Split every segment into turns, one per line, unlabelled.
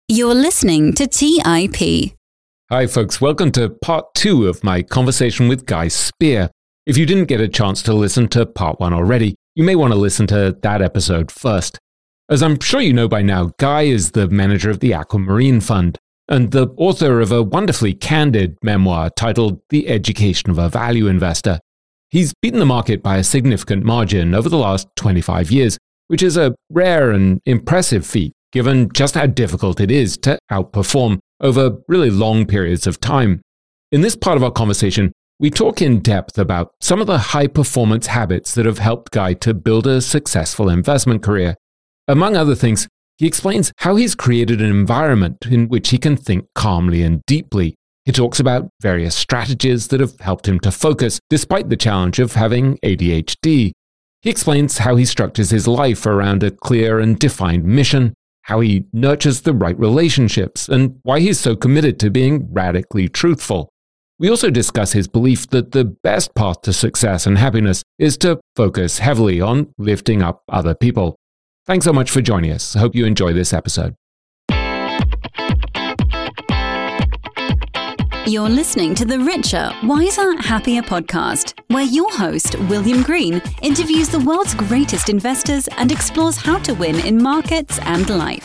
You're listening to TIP.
Hi folks, welcome to part 2 of my conversation with Guy Spier. If you didn't get a chance to listen to part 1 already, you may want to listen to that episode first. As I'm sure you know by now, Guy is the manager of the Aquamarine Fund and the author of a wonderfully candid memoir titled The Education of a Value Investor. He's beaten the market by a significant margin over the last 25 years, which is a rare and impressive feat given just how difficult it is to outperform over really long periods of time. In this part of our conversation, we talk in depth about some of the high-performance habits that have helped Guy to build a successful investment career. Among other things, he explains how he's created an environment in which he can think calmly and deeply. He talks about various strategies that have helped him to focus despite the challenge of having ADHD. He explains how he structures his life around a clear and defined mission, how he nurtures the right relationships, and why he's so committed to being radically truthful. We also discuss his belief that the best path to success and happiness is to focus heavily on lifting up other people. Thanks so much for joining us. I hope you enjoy this episode.
You're listening to the Richer, Wiser, Happier podcast, where your host, William Green, interviews the world's greatest investors and explores how to win in markets and life.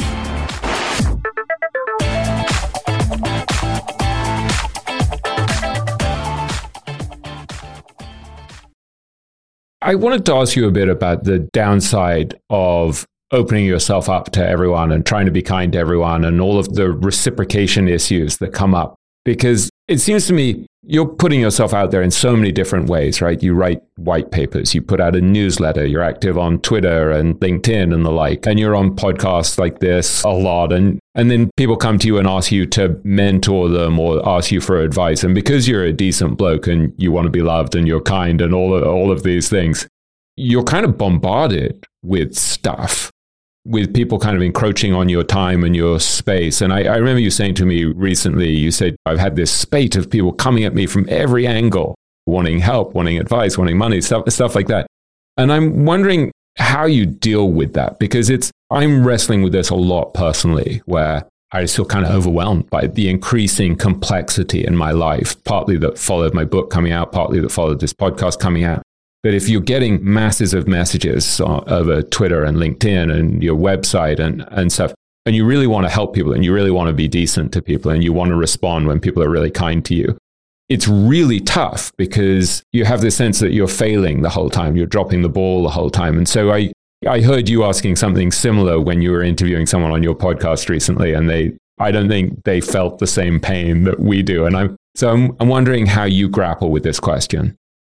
I wanted to ask you a bit about the downside of opening yourself up to everyone and trying to be kind to everyone and all of the reciprocation issues that come up. Because it seems to me you're putting yourself out there in so many different ways, right? You write white papers, you put out a newsletter, you're active on Twitter and LinkedIn and the like, and you're on podcasts like this a lot. And then people come to you and ask you to mentor them or ask you for advice. And because you're a decent bloke and you want to be loved and you're kind and all of these things, you're kind of bombarded with stuff, with people kind of encroaching on your time and your space. And I remember you saying to me recently, you said, I've had this spate of people coming at me from every angle, wanting help, wanting advice, wanting money, stuff like that. And I'm wondering how you deal with that, because I'm wrestling with this a lot personally, where I just feel kind of overwhelmed by the increasing complexity in my life, partly that followed my book coming out, partly that followed this podcast coming out. But if you're getting masses of messages over Twitter and LinkedIn and your website and stuff, and you really want to help people and you really want to be decent to people and you want to respond when people are really kind to you, it's really tough because you have this sense that you're failing the whole time, you're dropping the ball the whole time. And so I heard you asking something similar when you were interviewing someone on your podcast recently, and I don't think they felt the same pain that we do. And I'm wondering how you grapple with this question.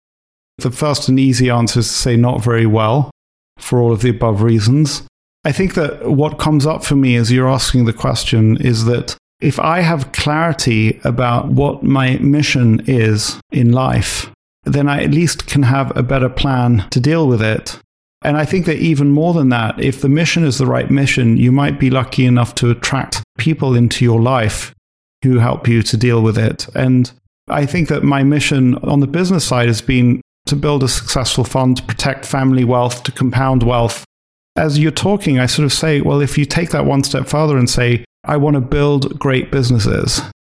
The first and easy answer is to say not very well for all of the above reasons. I think that what comes up for me as you're asking the question is that if I have clarity about what my mission is in life, then I at least can have a better plan to deal with it. And I think that even more than that, if the mission is the right mission, you might be lucky enough to attract people into your life who help you to deal with it. And I think that my mission on the business side has been to build a successful fund, to protect family wealth, to compound wealth. As you're talking, I sort of say, well, if you take that one step further and say, I want to build great businesses.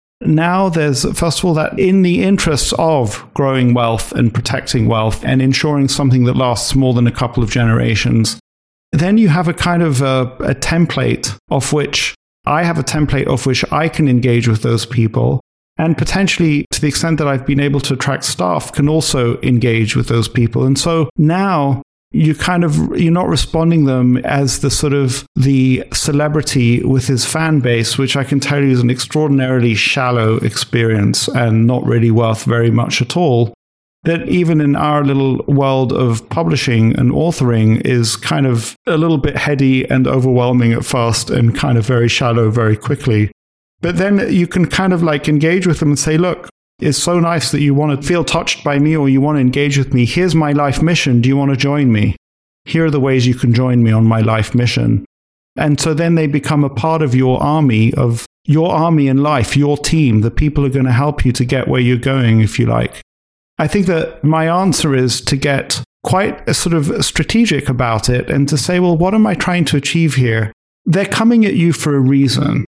Now there's, first of all, that in the interests of growing wealth and protecting wealth and ensuring something that lasts more than a couple of generations, then you have a kind of a template of which I have a template of which I can engage with those people. And potentially, to the extent that I've been able to attract staff, can also engage with those people. And so now you're not responding them as the sort of the celebrity with his fan base, which I can tell you is an extraordinarily shallow experience and not really worth very much at all. That even in our little world of publishing and authoring is kind of a little bit heady and overwhelming at first and kind of very shallow very quickly. But then you can kind of like engage with them and say, look, it's so nice that you want to feel touched by me or you want to engage with me. Here's my life mission. Do you want to join me? Here are the ways you can join me on my life mission. And so then they become a part of your army in life, your team, the people who are going to help you to get where you're going, if you like. I think that my answer is to get quite sort of strategic about it and to say, well, what am I trying to achieve here? They're coming at you for a reason.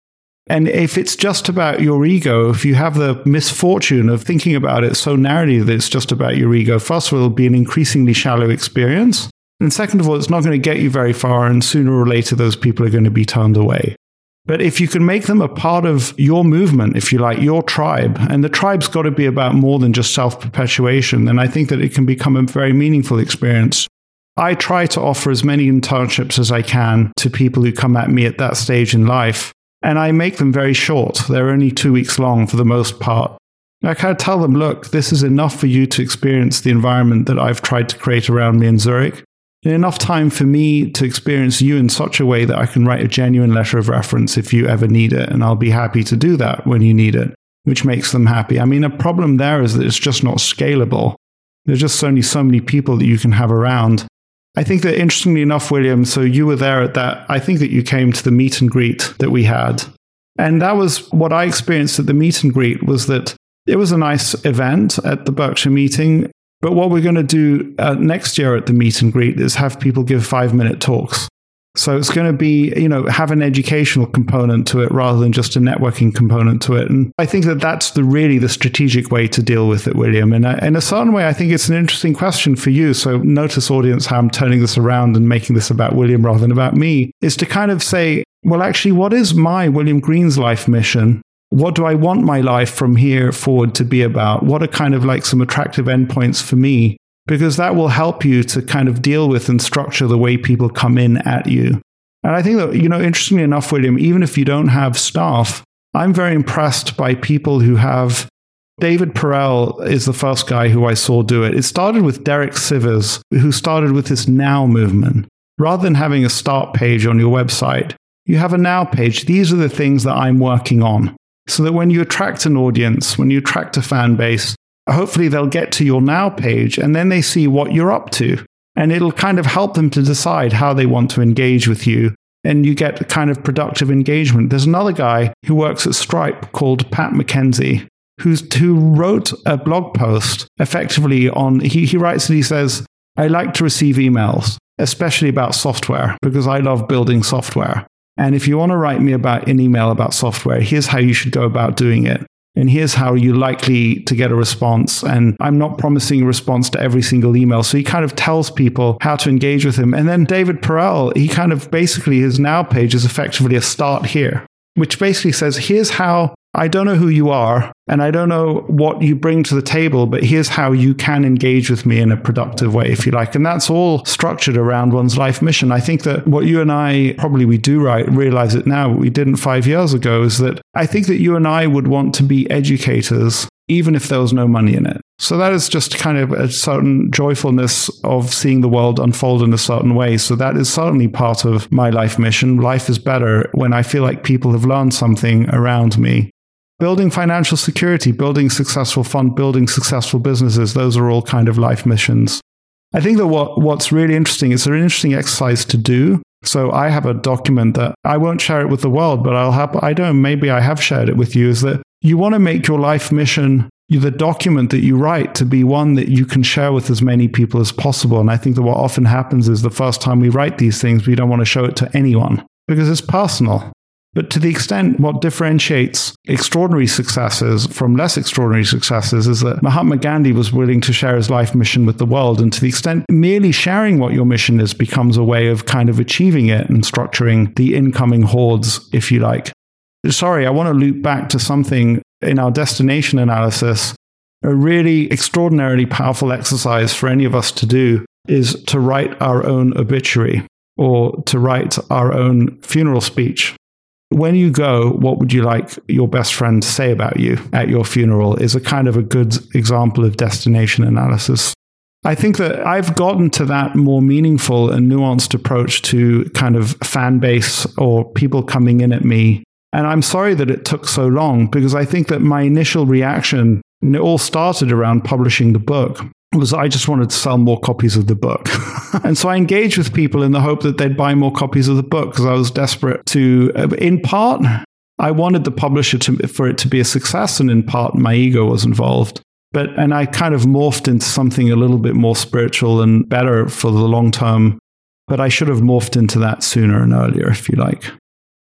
And if it's just about your ego, if you have the misfortune of thinking about it so narrowly that it's just about your ego, first of all, it'll be an increasingly shallow experience. And second of all, it's not going to get you very far, and sooner or later, those people are going to be turned away. But if you can make them a part of your movement, if you like, your tribe, and the tribe's got to be about more than just self-perpetuation, then I think that it can become a very meaningful experience. I try to offer as many internships as I can to people who come at me at that stage in life. And I make them very short. They're only 2 weeks long for the most part. I kind of tell them, look, this is enough for you to experience the environment that I've tried to create around me in Zurich. And enough time for me to experience you in such a way that I can write a genuine letter of reference if you ever need it. And I'll be happy to do that when you need it, which makes them happy. I mean, a problem there is that it's just not scalable. There's just only so many people that you can have around. I think that interestingly enough, William, so you were there at that, I think that you came to the meet and greet that we had. And that was what I experienced at the meet and greet, was that it was a nice event at the Berkshire meeting. But what we're going to do next year at the meet and greet is have people give 5-minute talks. So it's going to be, have an educational component to it rather than just a networking component to it. And I think that that's really the strategic way to deal with it, William. And in a certain way, I think it's an interesting question for you. So notice, audience, how I'm turning this around and making this about William rather than about me, is to kind of say, well, actually, what is my William Green's life mission? What do I want my life from here forward to be about? What are kind of like some attractive endpoints for me? Because that will help you to kind of deal with and structure the way people come in at you. And I think that, interestingly enough, William, even if you don't have staff, I'm very impressed by people who have. David Perel is the first guy who I saw do it. It started with Derek Sivers, who started with this now movement. Rather than having a start page on your website, you have a now page. These are the things that I'm working on. So that when you attract an audience, when you attract a fan base, hopefully they'll get to your now page and then they see what you're up to. And it'll kind of help them to decide how they want to engage with you. And you get a kind of productive engagement. There's another guy who works at Stripe called Pat McKenzie, who wrote a blog post effectively on, he writes and he says, I like to receive emails, especially about software, because I love building software. And if you want to write me about an email about software, here's how you should go about doing it. And here's how you're likely to get a response. And I'm not promising a response to every single email. So he kind of tells people how to engage with him. And then David Perel, he kind of basically, his now page is effectively a start here, which basically says, here's how, I don't know who you are, and I don't know what you bring to the table, but here's how you can engage with me in a productive way, if you like. And that's all structured around one's life mission. I think that what you and I, probably we do realize it now, but we didn't 5 years ago, is that I think that you and I would want to be educators, even if there was no money in it. So that is just kind of a certain joyfulness of seeing the world unfold in a certain way. So that is certainly part of my life mission. Life is better when I feel like people have learned something around me. Building financial security, building successful fund, building successful businesses, those are all kind of life missions. I think that what's really interesting, it's an interesting exercise to do. So I have a document that I won't share it with the world, but maybe I have shared it with you, is that you want to make your life mission, the document that you write, to be one that you can share with as many people as possible. And I think that what often happens is the first time we write these things, we don't want to show it to anyone because it's personal. But to the extent what differentiates extraordinary successes from less extraordinary successes is that Mahatma Gandhi was willing to share his life mission with the world. And to the extent merely sharing what your mission is becomes a way of kind of achieving it and structuring the incoming hordes, if you like. Sorry, I want to loop back to something in our destination analysis. A really extraordinarily powerful exercise for any of us to do is to write our own obituary or to write our own funeral speech. When you go, what would you like your best friend to say about you at your funeral is a kind of a good example of destination analysis. I think that I've gotten to that more meaningful and nuanced approach to kind of fan base or people coming in at me. And I'm sorry that it took so long, because I think that my initial reaction, and it all started around publishing the book, was I just wanted to sell more copies of the book. And so I engaged with people in the hope that they'd buy more copies of the book, because I was desperate to, in part, I wanted the publisher for it to be a success, and in part, my ego was involved. And I kind of morphed into something a little bit more spiritual and better for the long term. But I should have morphed into that sooner and earlier, if you like.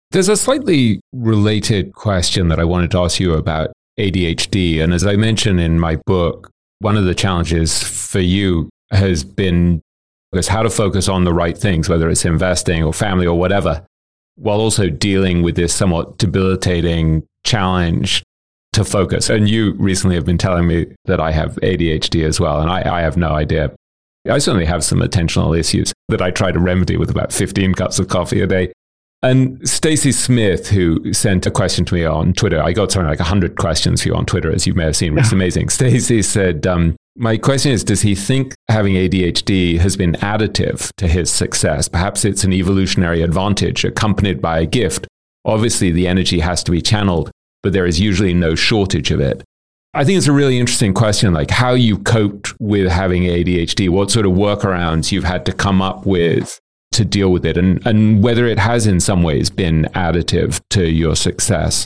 There's a slightly related question that I wanted to ask you about ADHD. And as I mentioned in my book, one of the challenges for you has been how to focus on the right things, whether it's investing or family or whatever, while also dealing with this somewhat debilitating challenge to focus. And you recently have been telling me that I have ADHD as well, and I have no idea. I certainly have some attentional issues that I try to remedy with about 15 cups of coffee a day. And Stacey Smith, who sent a question to me on Twitter, I got something like 100 questions for you on Twitter, as you may have seen, which is amazing. Stacey said, my question is, does he think having ADHD has been additive to his success? Perhaps it's an evolutionary advantage accompanied by a gift. Obviously, the energy has to be channeled, but there is usually no shortage of it. I think it's a really interesting question, like how you coped with having ADHD, what sort of workarounds you've had to come up with to deal with it, and whether it has in some ways been additive to your success.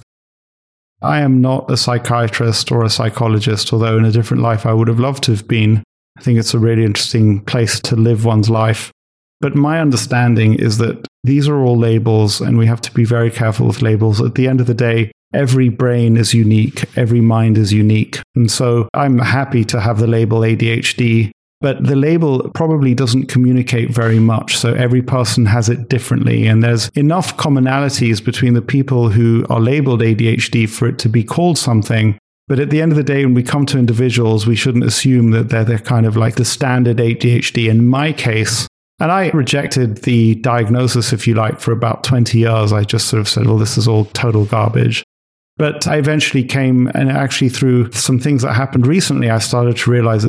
I am not a psychiatrist or a psychologist, although in a different life I would have loved to have been. I think it's a really interesting place to live one's life. But my understanding is that these are all labels, and we have to be very careful with labels. At the end of the day, every brain is unique, every mind is unique. And so I'm happy to have the label ADHD, but the label probably doesn't communicate very much. So every person has it differently. And there's enough commonalities between the people who are labeled ADHD for it to be called something. But at the end of the day, when we come to individuals, we shouldn't assume that they're kind of like the standard ADHD. In my case, and I rejected the diagnosis, if you like, for about 20 years. I just sort of said, well, this is all total garbage. But I eventually came, and actually through some things that happened recently, I started to realize that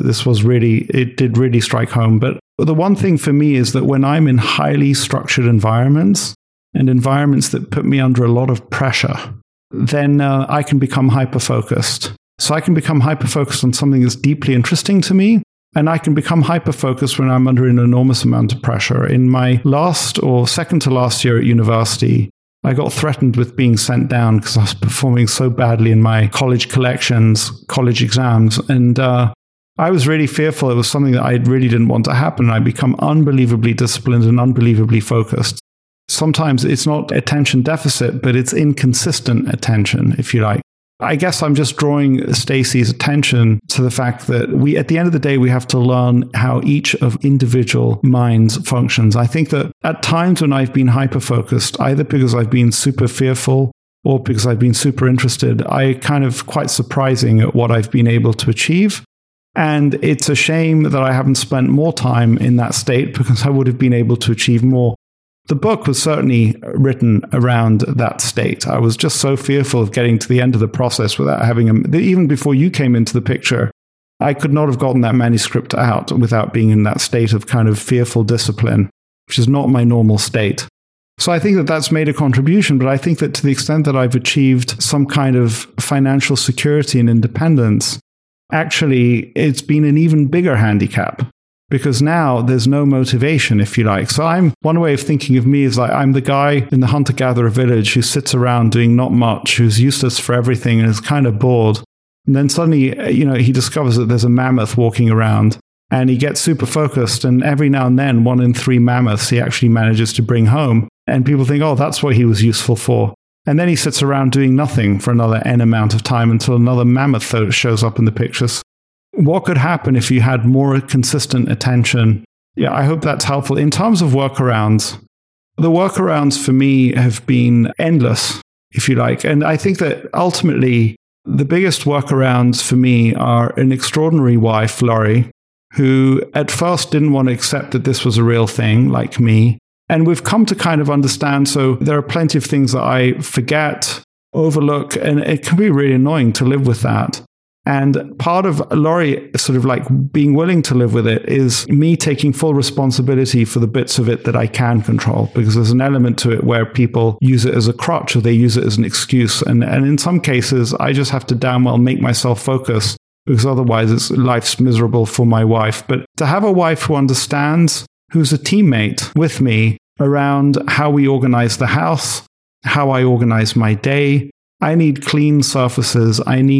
it did really strike home. But the one thing for me is that when I'm in highly structured environments and environments that put me under a lot of pressure, then I can become hyper-focused. So I can become hyper-focused on something that's deeply interesting to me, and I can become hyper-focused when I'm under an enormous amount of pressure. In my last or second to last year at university, I got threatened with being sent down because I was performing so badly in my college collections, college exams. And I was really fearful. It was something that I really didn't want to happen. I become unbelievably disciplined and unbelievably focused. Sometimes it's not attention deficit, but it's inconsistent attention, if you like. I guess I'm just drawing Stacey's attention to the fact that at the end of the day, we have to learn how each of individual minds functions. I think that at times when I've been hyper-focused, either because I've been super fearful or because I've been super interested, I kind of quite surprising at what I've been able to achieve. And it's a shame that I haven't spent more time in that state because I would have been able to achieve more. The book was certainly written around that state. I was just so fearful of getting to the end of the process without having even before you came into the picture, I could not have gotten that manuscript out without being in that state of kind of fearful discipline, which is not my normal state. So I think that that's made a contribution, but I think that to the extent that I've achieved some kind of financial security and independence, actually it's been an even bigger handicap. Because now there's no motivation, if you like. So one way of thinking of me is like I'm the guy in the hunter-gatherer village who sits around doing not much, who's useless for everything and is kind of bored. And then suddenly, he discovers that there's a mammoth walking around and he gets super focused. And every now and then, 1 in 3 mammoths he actually manages to bring home. And people think, oh, that's what he was useful for. And then he sits around doing nothing for another N amount of time until another mammoth shows up in the pictures. What could happen if you had more consistent attention? Yeah, I hope that's helpful. In terms of workarounds, the workarounds for me have been endless, if you like. And I think that ultimately, the biggest workarounds for me are an extraordinary wife, Laurie, who at first didn't want to accept that this was a real thing, like me. And we've come to kind of understand, so there are plenty of things that I forget, overlook, and it can be really annoying to live with that. And part of Laurie sort of like being willing to live with it is me taking full responsibility for the bits of it that I can control, because there's an element to it where people use it as a crutch or they use it as an excuse. And in some cases, I just have to damn well make myself focus, because otherwise life's miserable for my wife. But to have a wife who understands, who's a teammate with me around how we organize the house, how I organize my day, I need clean surfaces.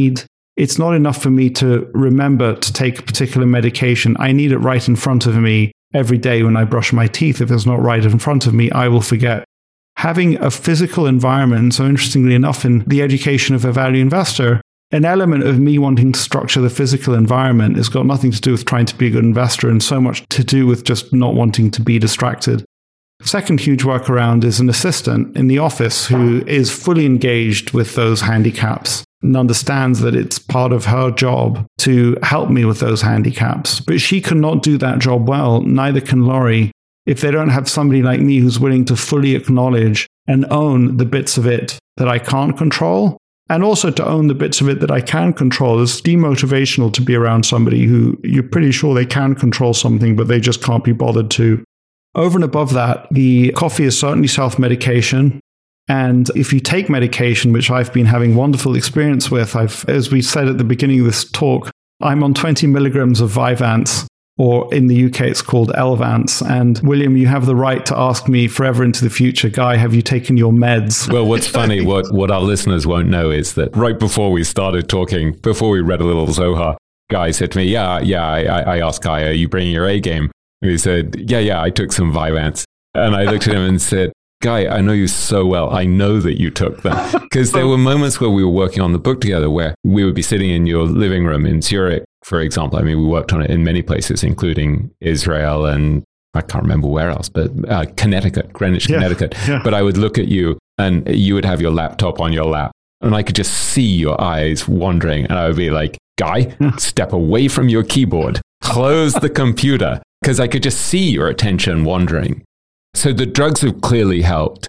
It's not enough for me to remember to take a particular medication. I need it right in front of me every day when I brush my teeth. If it's not right in front of me, I will forget. having a physical environment. So interestingly enough, in the education of a value investor, an element of me wanting to structure the physical environment has got nothing to do with trying to be a good investor and so much to do with just not wanting to be distracted. Second huge workaround is an assistant in the office who is fully engaged with those handicaps and understands that it's part of her job to help me with those handicaps. But she cannot do that job well, neither can Laurie, if they don't have somebody like me who's willing to fully acknowledge and own the bits of it that I can't control, and also to own the bits of it that I can control. It's demotivational to be around somebody who you're pretty sure they can control something, but they just can't be bothered to. Over and above that, the coffee is certainly self-medication. And if you take medication, which I've been having wonderful experience with, as we said at the beginning of this talk, I'm on 20 milligrams of Vyvanse, or in the UK it's called Elvance. And William, you have the right to ask me forever into the future, Guy, have you taken your meds?
Well, what's funny, what our listeners won't know is that right before we started talking, before we read a little Zohar, Guy said to me, I asked Guy, are you bringing your A game? And he said, yeah, I took some Vyvanse. And I looked at him and said, Guy, I know you so well. I know that you took them. Because there were moments where we were working on the book together where we would be sitting in your living room in Zurich, for example. I mean, we worked on it in many places, including Israel and I can't remember where else, but Connecticut, Greenwich, Connecticut. Yeah. But I would look at you and you would have your laptop on your lap and I could just see your eyes wandering. And I would be like, Guy, step away from your keyboard, close the computer, because I could just see your attention wandering. So the drugs have clearly helped.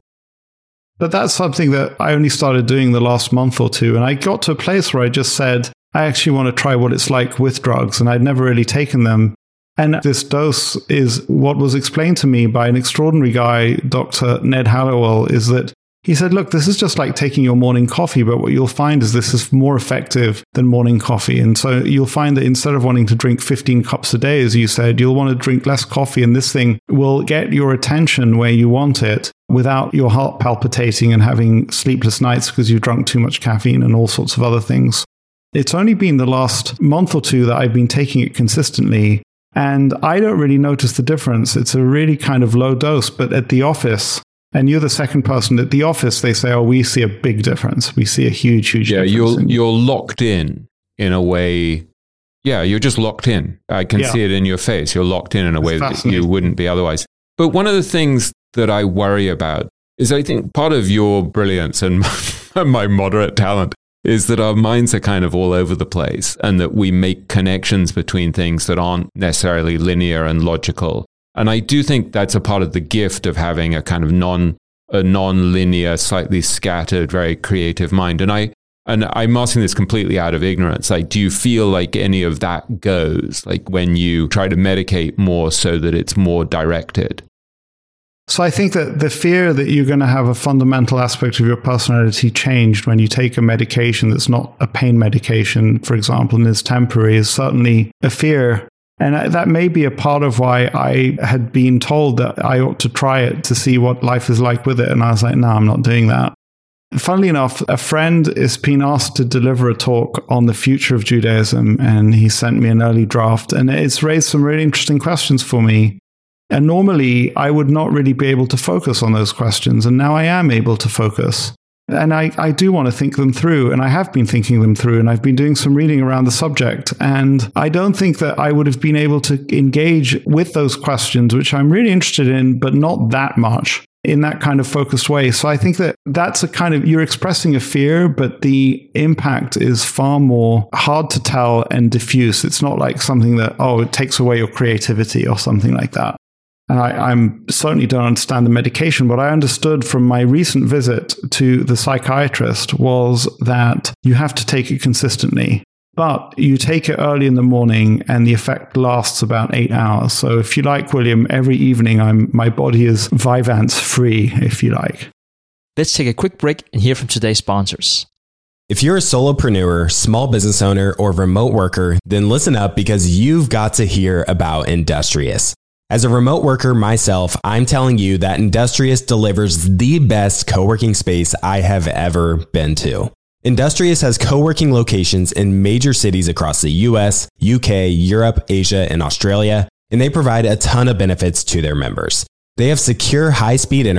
But that's something that I only started doing the last month or two. And I got to a place where I just said, I actually want to try what it's like with drugs. And I'd never really taken them. And this dose is what was explained to me by an extraordinary guy, Dr. Ned Hallowell, is that he said, look, this is just like taking your morning coffee, but what you'll find is this is more effective than morning coffee. And so you'll find that instead of wanting to drink 15 cups a day, as you said, you'll want to drink less coffee. And this thing will get your attention where you want it without your heart palpitating and having sleepless nights because you've drunk too much caffeine and all sorts of other things. It's only been the last month or two that I've been taking it consistently. And I don't really notice the difference. It's a really kind of low dose, but at the office, and you're the second person at the office, they say, oh, we see a big difference. We see a huge difference. Yeah,
you're locked in a way. Yeah, you're just locked in. I can see it in your face. You're locked in a way that you wouldn't be otherwise. But one of the things that I worry about is I think part of your brilliance and my moderate talent is that our minds are kind of all over the place and that we make connections between things that aren't necessarily linear and logical. And I do think that's a part of the gift of having a kind of non-linear, slightly scattered, very creative mind. And I'm asking this completely out of ignorance. Like, do you feel like any of that goes? Like when you try to medicate more so that it's more directed?
So I think that the fear that you're going to have a fundamental aspect of your personality changed when you take a medication that's not a pain medication, for example, and is temporary, is certainly a fear. And that may be a part of why I had been told that I ought to try it to see what life is like with it. And I was like, no, I'm not doing that. Funnily enough, a friend is being asked to deliver a talk on the future of Judaism. And he sent me an early draft. And it's raised some really interesting questions for me. And normally, I would not really be able to focus on those questions. And now I am able to focus. And I do want to think them through, and I have been thinking them through, and I've been doing some reading around the subject. And I don't think that I would have been able to engage with those questions, which I'm really interested in, but not that much in that kind of focused way. So I think that that's a kind of, you're expressing a fear, but the impact is far more hard to tell and diffuse. It's not like something that, it takes away your creativity or something like that. And I certainly don't understand the medication. What I understood from my recent visit to the psychiatrist was that you have to take it consistently, but you take it early in the morning and the effect lasts about 8 hours. So if you like, William, every evening my body is Vyvanse free, if you like.
Let's take a quick break and hear from today's sponsors.
If you're a solopreneur, small business owner, or remote worker, then listen up because you've got to hear about Industrious. As a remote worker myself, I'm telling you that Industrious delivers the best co-working space I have ever been to. Industrious has co-working locations in major cities across the US, UK, Europe, Asia, and Australia, and they provide a ton of benefits to their members. They have secure high-speed internet,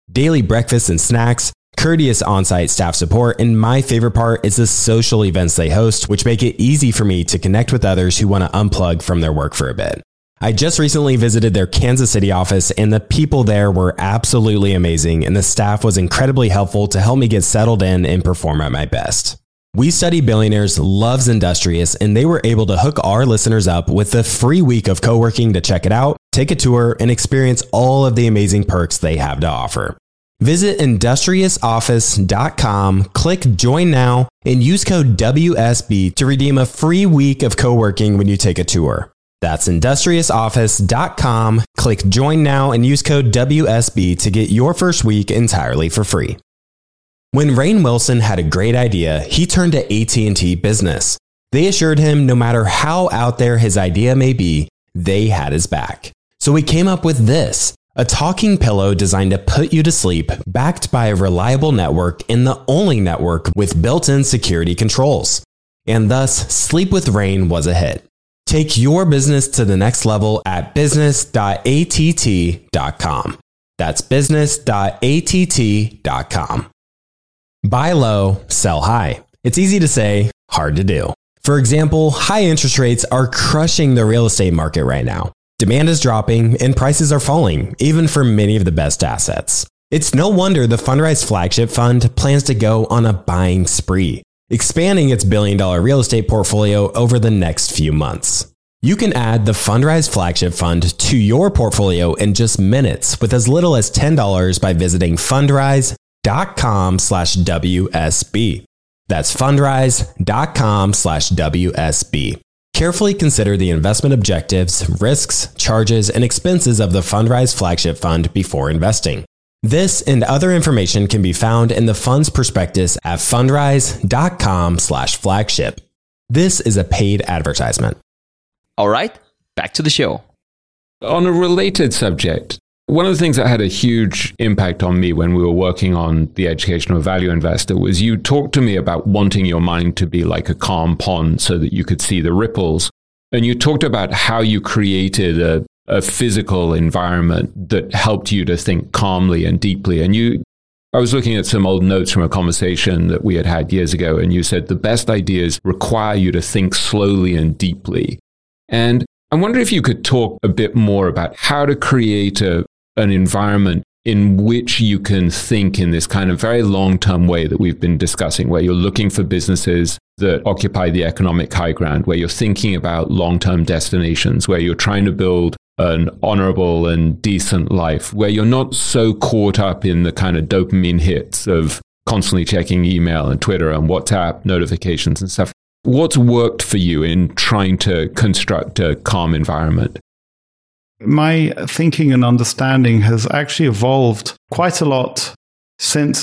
daily breakfasts and snacks, courteous on-site staff support, and my favorite part is the social events they host, which make it easy for me to connect with others who want to unplug from their work for a bit. I just recently visited their Kansas City office, and the people there were absolutely amazing, and the staff was incredibly helpful to help me get settled in and perform at my best. We Study Billionaires loves Industrious, and they were able to hook our listeners up with a free week of co-working to check it out, take a tour, and experience all of the amazing perks they have to offer. Visit industriousoffice.com, click Join Now, and use code WSB to redeem a free week of co-working when you take a tour. That's industriousoffice.com, click Join Now, and use code WSB to get your first week entirely for free. When Rainn Wilson had a great idea, he turned to AT&T Business. They assured him no matter how out there his idea may be, they had his back. So he came up with this. A talking pillow designed to put you to sleep, backed by a reliable network and the only network with built-in security controls. And thus, Sleep with Rainn was a hit. Take your business to the next level at business.att.com. That's business.att.com. Buy low, sell high. It's easy to say, hard to do. For example, high interest rates are crushing the real estate market right now. Demand is dropping and prices are falling, even for many of the best assets. It's no wonder the Fundrise flagship fund plans to go on a buying spree, expanding its billion-dollar real estate portfolio over the next few months. You can add the Fundrise flagship fund to your portfolio in just minutes with as little as $10 by visiting fundrise.com/WSB. That's fundrise.com/WSB. Carefully consider the investment objectives, risks, charges, and expenses of the Fundrise flagship fund before investing. This and other information can be found in the fund's prospectus at fundrise.com/flagship. This is a paid advertisement.
All right, back to the show.
On a related subject, one of the things that had a huge impact on me when we were working on The Educational Value Investor was you talked to me about wanting your mind to be like a calm pond so that you could see the ripples. And you talked about how you created a physical environment that helped you to think calmly and deeply. And I was looking at some old notes from a conversation that we had years ago, and you said the best ideas require you to think slowly and deeply. And I wonder if you could talk a bit more about how to create an environment in which you can think in this kind of very long-term way that we've been discussing, where you're looking for businesses that occupy the economic high ground, where you're thinking about long-term destinations, where you're trying to build an honorable and decent life, where you're not so caught up in the kind of dopamine hits of constantly checking email and Twitter and WhatsApp notifications and stuff. What's worked for you in trying to construct a calm environment?
My thinking and understanding has actually evolved quite a lot since,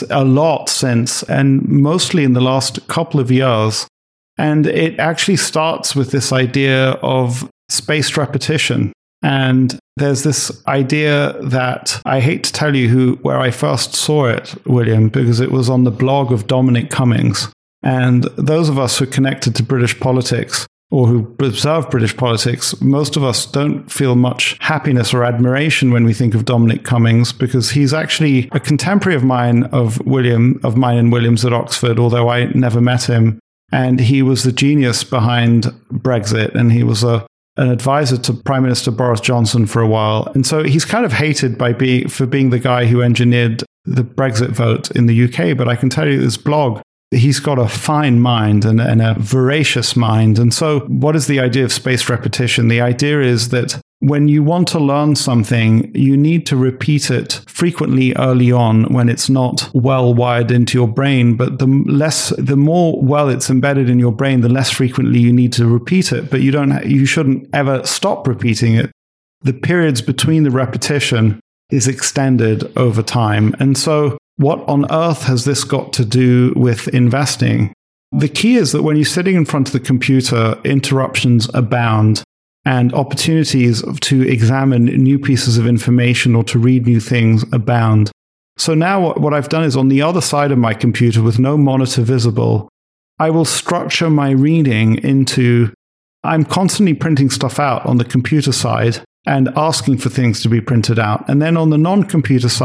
and mostly in the last couple of years. And it actually starts with this idea of spaced repetition. And there's this idea that I hate to tell you where I first saw it, William, because it was on the blog of Dominic Cummings. And those of us who are connected to British politics or who observe British politics, most of us don't feel much happiness or admiration when we think of Dominic Cummings, because he's actually a contemporary of mine and William's at Oxford, although I never met him. And he was the genius behind Brexit, and he was an advisor to Prime Minister Boris Johnson for a while. And so he's kind of hated for being the guy who engineered the Brexit vote in the UK. But I can tell you this blog, he's got a fine mind and a voracious mind. And so what is the idea of spaced repetition? The idea is that when you want to learn something, you need to repeat it frequently early on when it's not well wired into your brain. But the more well it's embedded in your brain, the less frequently you need to repeat it. But you shouldn't ever stop repeating it. The periods between the repetition is extended over time. And so what on earth has this got to do with investing? The key is that when you're sitting in front of the computer, interruptions abound and opportunities to examine new pieces of information or to read new things abound. So now what I've done is on the other side of my computer with no monitor visible, I will structure my reading into, I'm constantly printing stuff out on the computer side and asking for things to be printed out. And then on the non-computer side,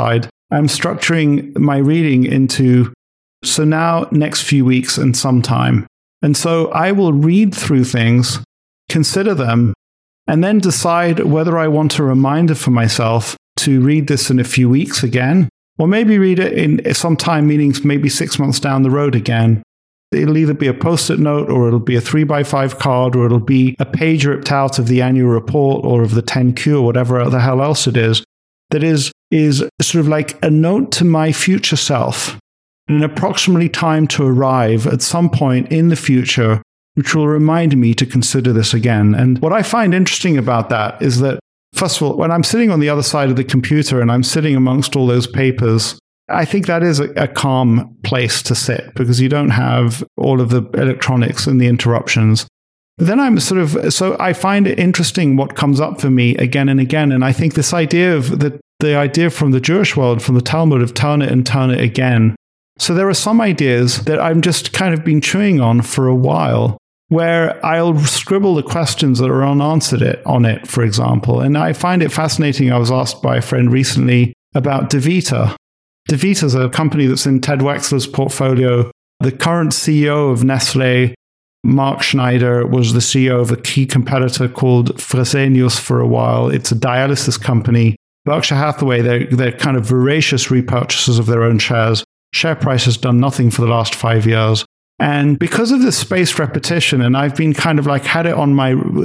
I'm structuring my reading into, so now next few weeks and sometime. And so I will read through things, consider them, and then decide whether I want a reminder for myself to read this in a few weeks again, or maybe read it in some time, meaning maybe 6 months down the road again. It'll either be a post-it note, or it'll be a 3x5 card, or it'll be a page ripped out of the annual report or of the 10Q or whatever the hell else it is, that is sort of like a note to my future self, an approximately time to arrive at some point in the future, which will remind me to consider this again. And what I find interesting about that is that, first of all, when I'm sitting on the other side of the computer and I'm sitting amongst all those papers, I think that is a calm place to sit because you don't have all of the electronics and the interruptions. But then so I find it interesting what comes up for me again and again. And I think this idea of the idea from the Jewish world, from the Talmud, of turn it and turn it again. So there are some ideas that I've just kind of been chewing on for a while, where I'll scribble the questions that are unanswered on it, for example. And I find it fascinating. I was asked by a friend recently about DaVita. DaVita is a company that's in Ted Wexler's portfolio. The current CEO of Nestle, Mark Schneider, was the CEO of a key competitor called Fresenius for a while. It's a dialysis company. Berkshire Hathaway, they're kind of voracious repurchasers of their own shares. Share price has done nothing for the last 5 years. And because of this spaced repetition, and I've been kind of like to have it on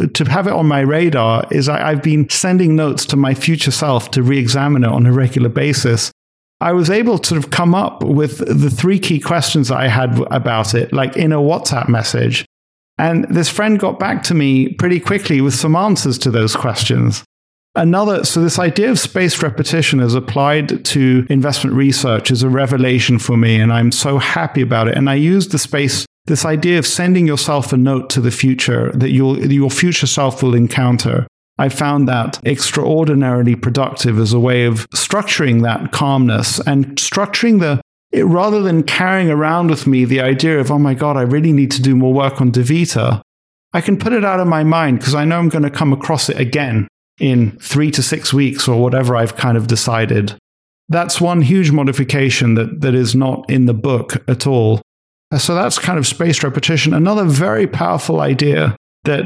my radar, is I've been sending notes to my future self to re-examine it on a regular basis. I was able to sort of come up with the 3 key questions that I had about it, like in a WhatsApp message. And this friend got back to me pretty quickly with some answers to those questions. So this idea of spaced repetition as applied to investment research is a revelation for me, and I'm so happy about it. And I use this idea of sending yourself a note to the future that your future self will encounter. I found that extraordinarily productive as a way of structuring that calmness and structuring rather than carrying around with me the idea of, oh my God, I really need to do more work on DaVita. I can put it out of my mind because I know I'm going to come across it again in 3 to 6 weeks or whatever I've kind of decided. That's one huge modification that is not in the book at all. So that's kind of spaced repetition. Another very powerful idea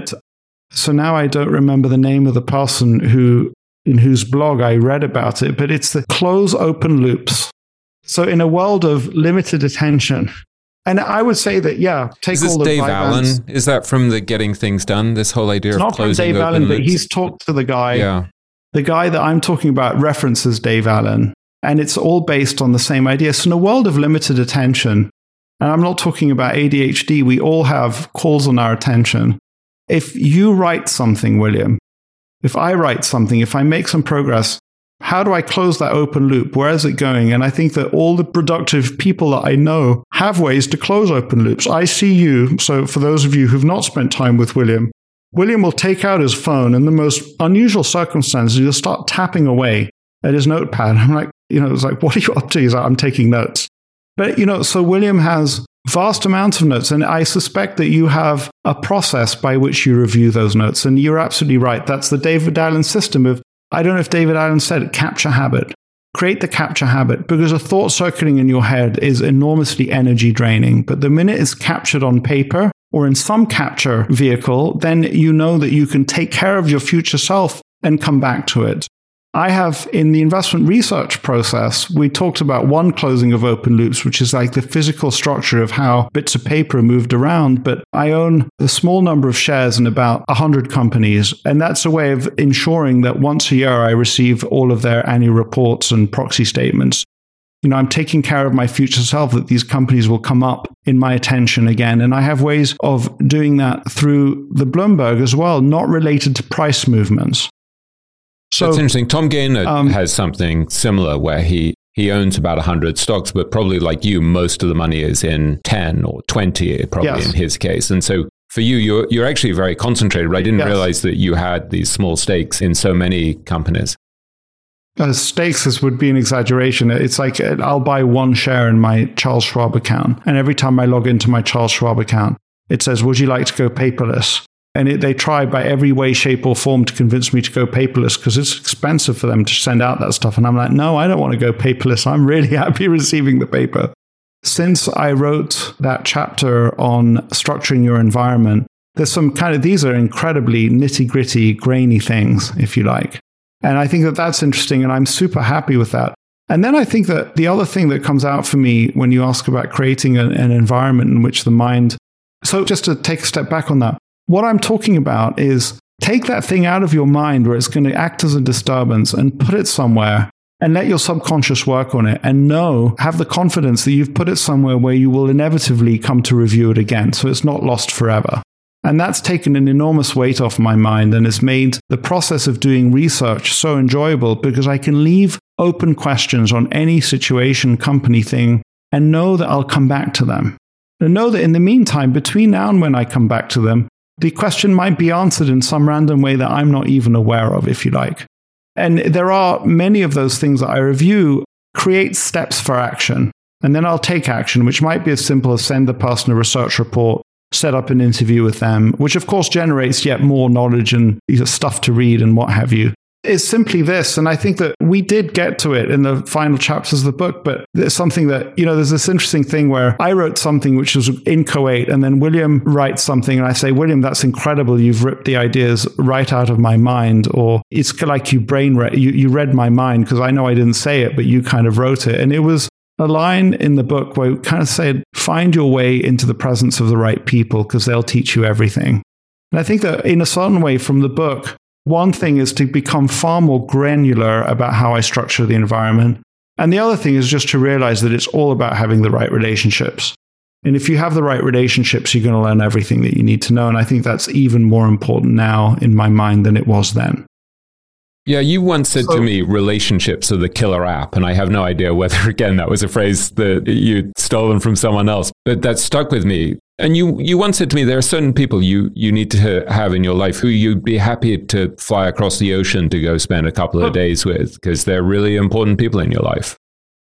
so now I don't remember the name of the person in whose blog I read about it, but it's the close open loops. So in a world of limited attention, and I would say that, take all the
Dave Allen? Is that from the Getting Things Done? This whole idea of closing open loops? Not from Dave Allen,
but he's talked to the guy. Yeah. The guy that I'm talking about references Dave Allen, and it's all based on the same idea. So in a world of limited attention, and I'm not talking about ADHD, we all have calls on our attention. If you write something, William, if I write something, if I make some progress, how do I close that open loop? Where is it going? And I think that all the productive people that I know have ways to close open loops. I see you. So for those of you who've not spent time with William will take out his phone in the most unusual circumstances. He'll start tapping away at his notepad. I'm like, it's like, what are you up to? He's like, I'm taking notes. But, so William has vast amounts of notes. And I suspect that you have a process by which you review those notes. And you're absolutely right. That's the David Allen system of, I don't know if David Allen said it, capture habit. Create the capture habit, because a thought circling in your head is enormously energy draining. But the minute it's captured on paper or in some capture vehicle, then you know that you can take care of your future self and come back to it. I have, in the investment research process, we talked about one closing of open loops, which is like the physical structure of how bits of paper are moved around. But I own a small number of shares in about 100 companies. And that's a way of ensuring that once a year I receive all of their annual reports and proxy statements. I'm taking care of my future self, that these companies will come up in my attention again. And I have ways of doing that through the Bloomberg as well, not related to price movements.
So that's interesting. Tom Gaynor has something similar where he owns about 100 stocks, but probably like you, most of the money is in 10 or 20, probably in his case. And so for you, you're actually very concentrated. I didn't realize that you had these small stakes in so many companies.
Stakes would be an exaggeration. It's like I'll buy one share in my Charles Schwab account. And every time I log into my Charles Schwab account, it says, would you like to go paperless? And they try by every way, shape, or form to convince me to go paperless because it's expensive for them to send out that stuff. And I'm like, no, I don't want to go paperless. I'm really happy receiving the paper. Since I wrote that chapter on structuring your environment, there's some these are incredibly nitty-gritty, grainy things, if you like. And I think that that's interesting, and I'm super happy with that. And then I think that the other thing that comes out for me when you ask about creating an environment in which the mind... So just to take a step back on that, what I'm talking about is take that thing out of your mind where it's going to act as a disturbance and put it somewhere and let your subconscious work on it and have the confidence that you've put it somewhere where you will inevitably come to review it again. So it's not lost forever. And that's taken an enormous weight off my mind and has made the process of doing research so enjoyable because I can leave open questions on any situation, company thing, and know that I'll come back to them. And know that in the meantime, between now and when I come back to them, the question might be answered in some random way that I'm not even aware of, if you like. And there are many of those things that I review create steps for action. And then I'll take action, which might be as simple as send the person a research report, set up an interview with them, which of course generates yet more knowledge and stuff to read and what have you. It's simply this. And I think that we did get to it in the final chapters of the book, but there's something that, there's this interesting thing where I wrote something which was inchoate, and then William writes something and I say, William, that's incredible. You've ripped the ideas right out of my mind. Or it's like you read my mind because I know I didn't say it, but you kind of wrote it. And it was a line in the book where it kind of said, find your way into the presence of the right people because they'll teach you everything. And I think that in a certain way from the book, one thing is to become far more granular about how I structure the environment. And the other thing is just to realize that it's all about having the right relationships. And if you have the right relationships, you're going to learn everything that you need to know. And I think that's even more important now in my mind than it was then.
Yeah, you once said to me, relationships are the killer app. And I have no idea whether, again, that was a phrase that you'd stolen from someone else. But that stuck with me. And you once said to me, there are certain people you need to have in your life who you'd be happy to fly across the ocean to go spend a couple of days with because they're really important people in your life.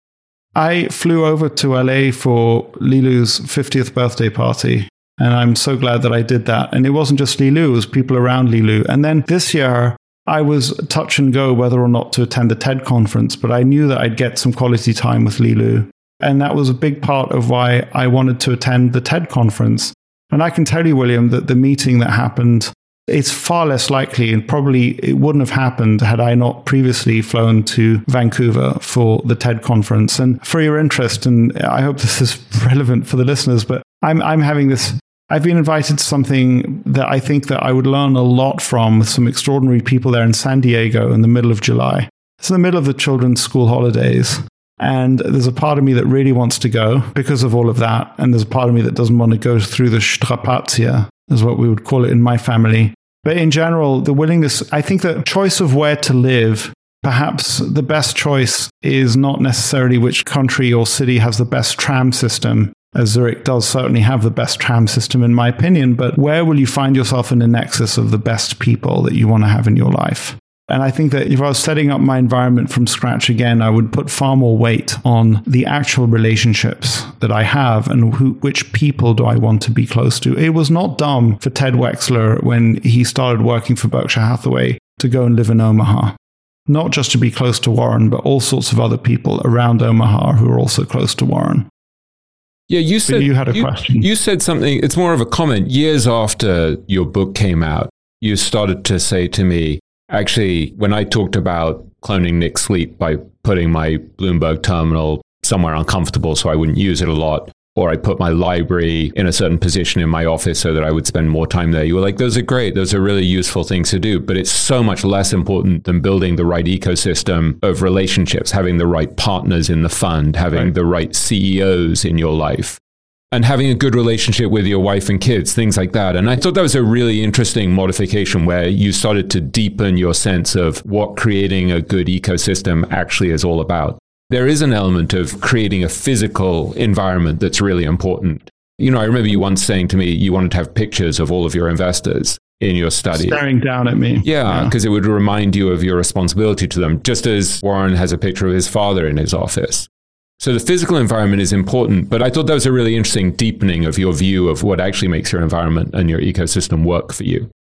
I flew over to LA for Lilu's 50th birthday party. And I'm so glad that I did that. And it wasn't just Lilu, it was people around Lilu. And then this year, I was touch and go whether or not to attend the TED conference, but I knew that I'd get some quality time with Lilu. And that was a big part of why I wanted to attend the TED conference. And I can tell you, William, that the meeting that happened, it's far less likely, and probably it wouldn't have happened had I not previously flown to Vancouver for the TED conference. And for your interest, and I hope this is relevant for the listeners, but I'm having this, I've been invited to something that I think that I would learn a lot from with some extraordinary people there in San Diego in the middle of July. It's in the middle of the children's school holidays. And there's a part of me that really wants to go because of all of that. And there's a part of me that doesn't want to go through the strapazia, is what we would call it in my family. But in general, the willingness, I think the choice of where to live, perhaps the best choice is not necessarily which country or city has the best tram system, as Zurich does certainly have the best tram system in my opinion, but where will you find yourself in the nexus of the best people that you want to have in your life? And I think that if I was setting up my environment from scratch again, I would put far more weight on the actual relationships that I have and which people do I want to be close to. It was not dumb for Ted Wexler when he started working for Berkshire Hathaway to go and live in Omaha. Not just to be close to Warren, but all sorts of other people around Omaha who are also close to Warren.
Yeah, you said
you had a question.
You said something, it's more of a comment. Years after your book came out, you started to say to me, actually, when I talked about cloning Nick Sleep by putting my Bloomberg terminal somewhere uncomfortable so I wouldn't use it a lot, or I put my library in a certain position in my office so that I would spend more time there, you were like, those are great. Those are really useful things to do. But it's so much less important than building the right ecosystem of relationships, having the right partners in the fund, having the right CEOs in your life, and having a good relationship with your wife and kids, things like that. And I thought that was a really interesting modification where you started to deepen your sense of what creating a good ecosystem actually is all about. There is an element of creating a physical environment that's really important. You know, I remember you once saying to me you wanted to have pictures of all of your investors in your study.
Staring down at me.
Yeah, because it would remind you of your responsibility to them, just as Warren has a picture of his father in his office. So the physical environment is important, but I thought that was a really interesting deepening of your view of what actually makes your environment and your ecosystem work for you.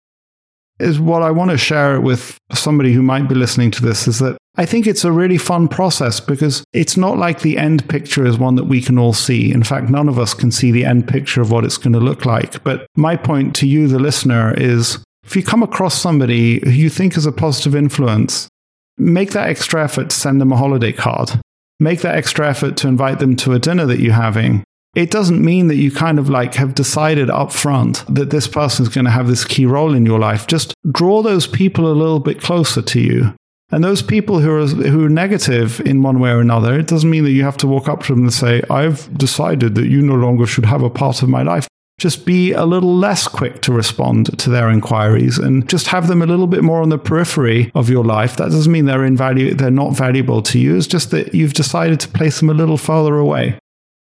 is what I want to share with somebody who might be listening to this, is that I think it's a really fun process because it's not like the end picture is one that we can all see. In fact, none of us can see the end picture of what it's going to look like. But my point to you, the listener, is if you come across somebody who you think is a positive influence, make that extra effort to send them a holiday card. Make that extra effort to invite them to a dinner that you're having. It doesn't mean that you kind of like have decided up front that this person is going to have this key role in your life. Just draw those people a little bit closer to you. And those people who are negative in one way or another, it doesn't mean that you have to walk up to them and say, I've decided that you no longer should have a part of my life. Just be a little less quick to respond to their inquiries and just have them a little bit more on the periphery of your life. That doesn't mean they're not valuable to you. It's just that you've decided to place them a little further away.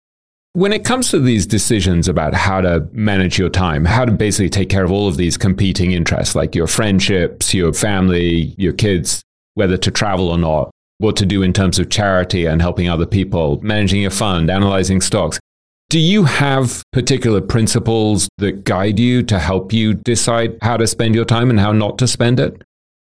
When it comes to these decisions about how to manage your time, how to basically take care of all of these competing interests, like your friendships, your family, your kids, whether to travel or not, what to do in terms of charity and helping other people, managing your fund, analyzing stocks. Do you have particular principles that guide you to help you decide how to spend your time and how not to spend it?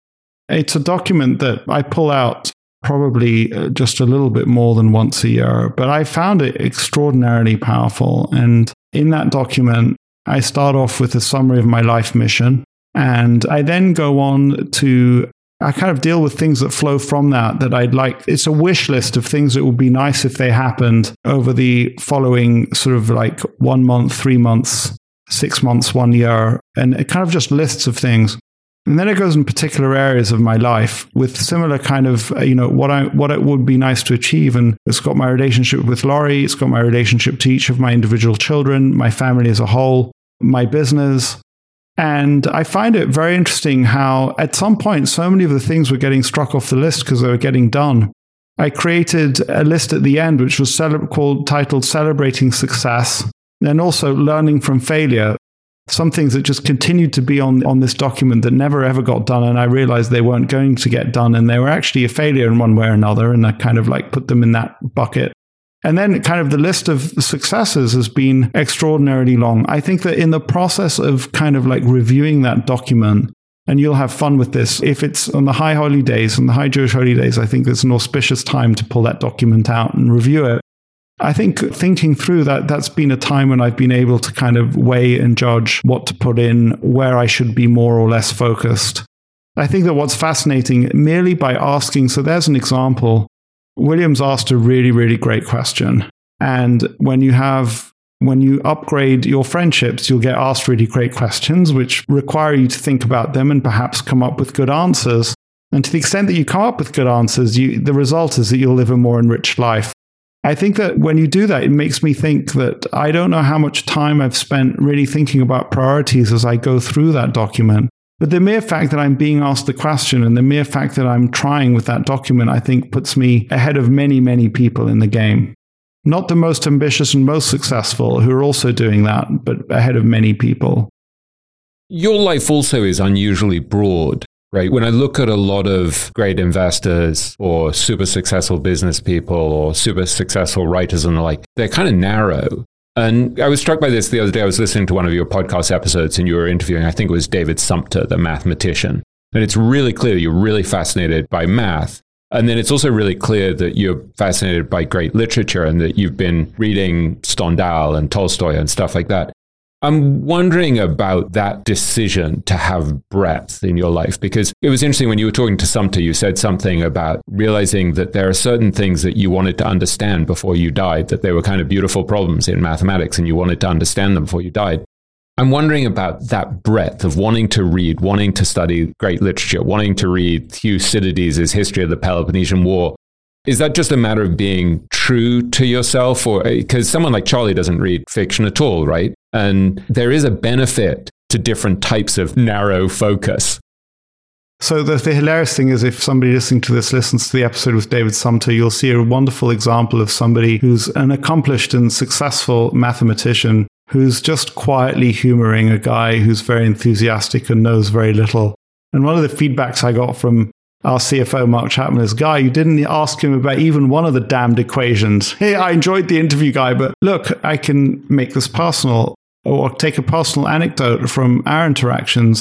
It's a document that I pull out probably just a little bit more than once a year, but I found it extraordinarily powerful. And in that document, I start off with a summary of my life mission, and I then go on to I kind of deal with things that flow from that I'd like. It's a wish list of things that would be nice if they happened over the following sort of like 1 month, 3 months, 6 months, 1 year. And it kind of just lists of things. And then it goes in particular areas of my life with similar kind of, what it would be nice to achieve. And it's got my relationship with Laurie. It's got my relationship to each of my individual children, my family as a whole, my business. And I find it very interesting how at some point, so many of the things were getting struck off the list because they were getting done. I created a list at the end, which was titled Celebrating Success, and also Learning from Failure. Some things that just continued to be on this document that never ever got done. And I realized they weren't going to get done. And they were actually a failure in one way or another. And I kind of like put them in that bucket. And then kind of the list of successes has been extraordinarily long. I think that in the process of kind of like reviewing that document, and you'll have fun with this, if it's on the high holy days, on the high Jewish holy days, I think it's an auspicious time to pull that document out and review it. I think thinking through that's been a time when I've been able to kind of weigh and judge what to put in, where I should be more or less focused. I think that what's fascinating, merely by asking, so there's an example. William's asked a really, really great question. And when you upgrade your friendships, you'll get asked really great questions, which require you to think about them and perhaps come up with good answers. And to the extent that you come up with good answers, the result is that you'll live a more enriched life. I think that when you do that, it makes me think that I don't know how much time I've spent really thinking about priorities as I go through that document. But the mere fact that I'm being asked the question and the mere fact that I'm trying with that document, I think puts me ahead of many, many people in the game. Not the most ambitious and most successful who are also doing that, but ahead of many people.
Your life also is unusually broad, right? When I look at a lot of great investors or super successful business people or super successful writers and the like, they're kind of narrow. And I was struck by this the other day. I was listening to one of your podcast episodes and you were interviewing, I think it was David Sumpter, the mathematician. And it's really clear that you're really fascinated by math. And then it's also really clear that you're fascinated by great literature and that you've been reading Stendhal and Tolstoy and stuff like that. I'm wondering about that decision to have breadth in your life, because it was interesting when you were talking to Sumpter, you said something about realizing that there are certain things that you wanted to understand before you died, that they were kind of beautiful problems in mathematics and you wanted to understand them before you died. I'm wondering about that breadth of wanting to read, wanting to study great literature, wanting to read Thucydides' History of the Peloponnesian War. Is that just a matter of being true to yourself? Or because someone like Charlie doesn't read fiction at all, right? And there is a benefit to different types of narrow focus.
So the hilarious thing is, if somebody listening to this listens to the episode with David Sumpter, you'll see a wonderful example of somebody who's an accomplished and successful mathematician who's just quietly humoring a guy who's very enthusiastic and knows very little. And one of the feedbacks I got from our CFO, Mark Chapman, is, Guy, you didn't ask him about even one of the damned equations. Hey, I enjoyed the interview, Guy, but look, I can make this personal or take a personal anecdote from our interactions.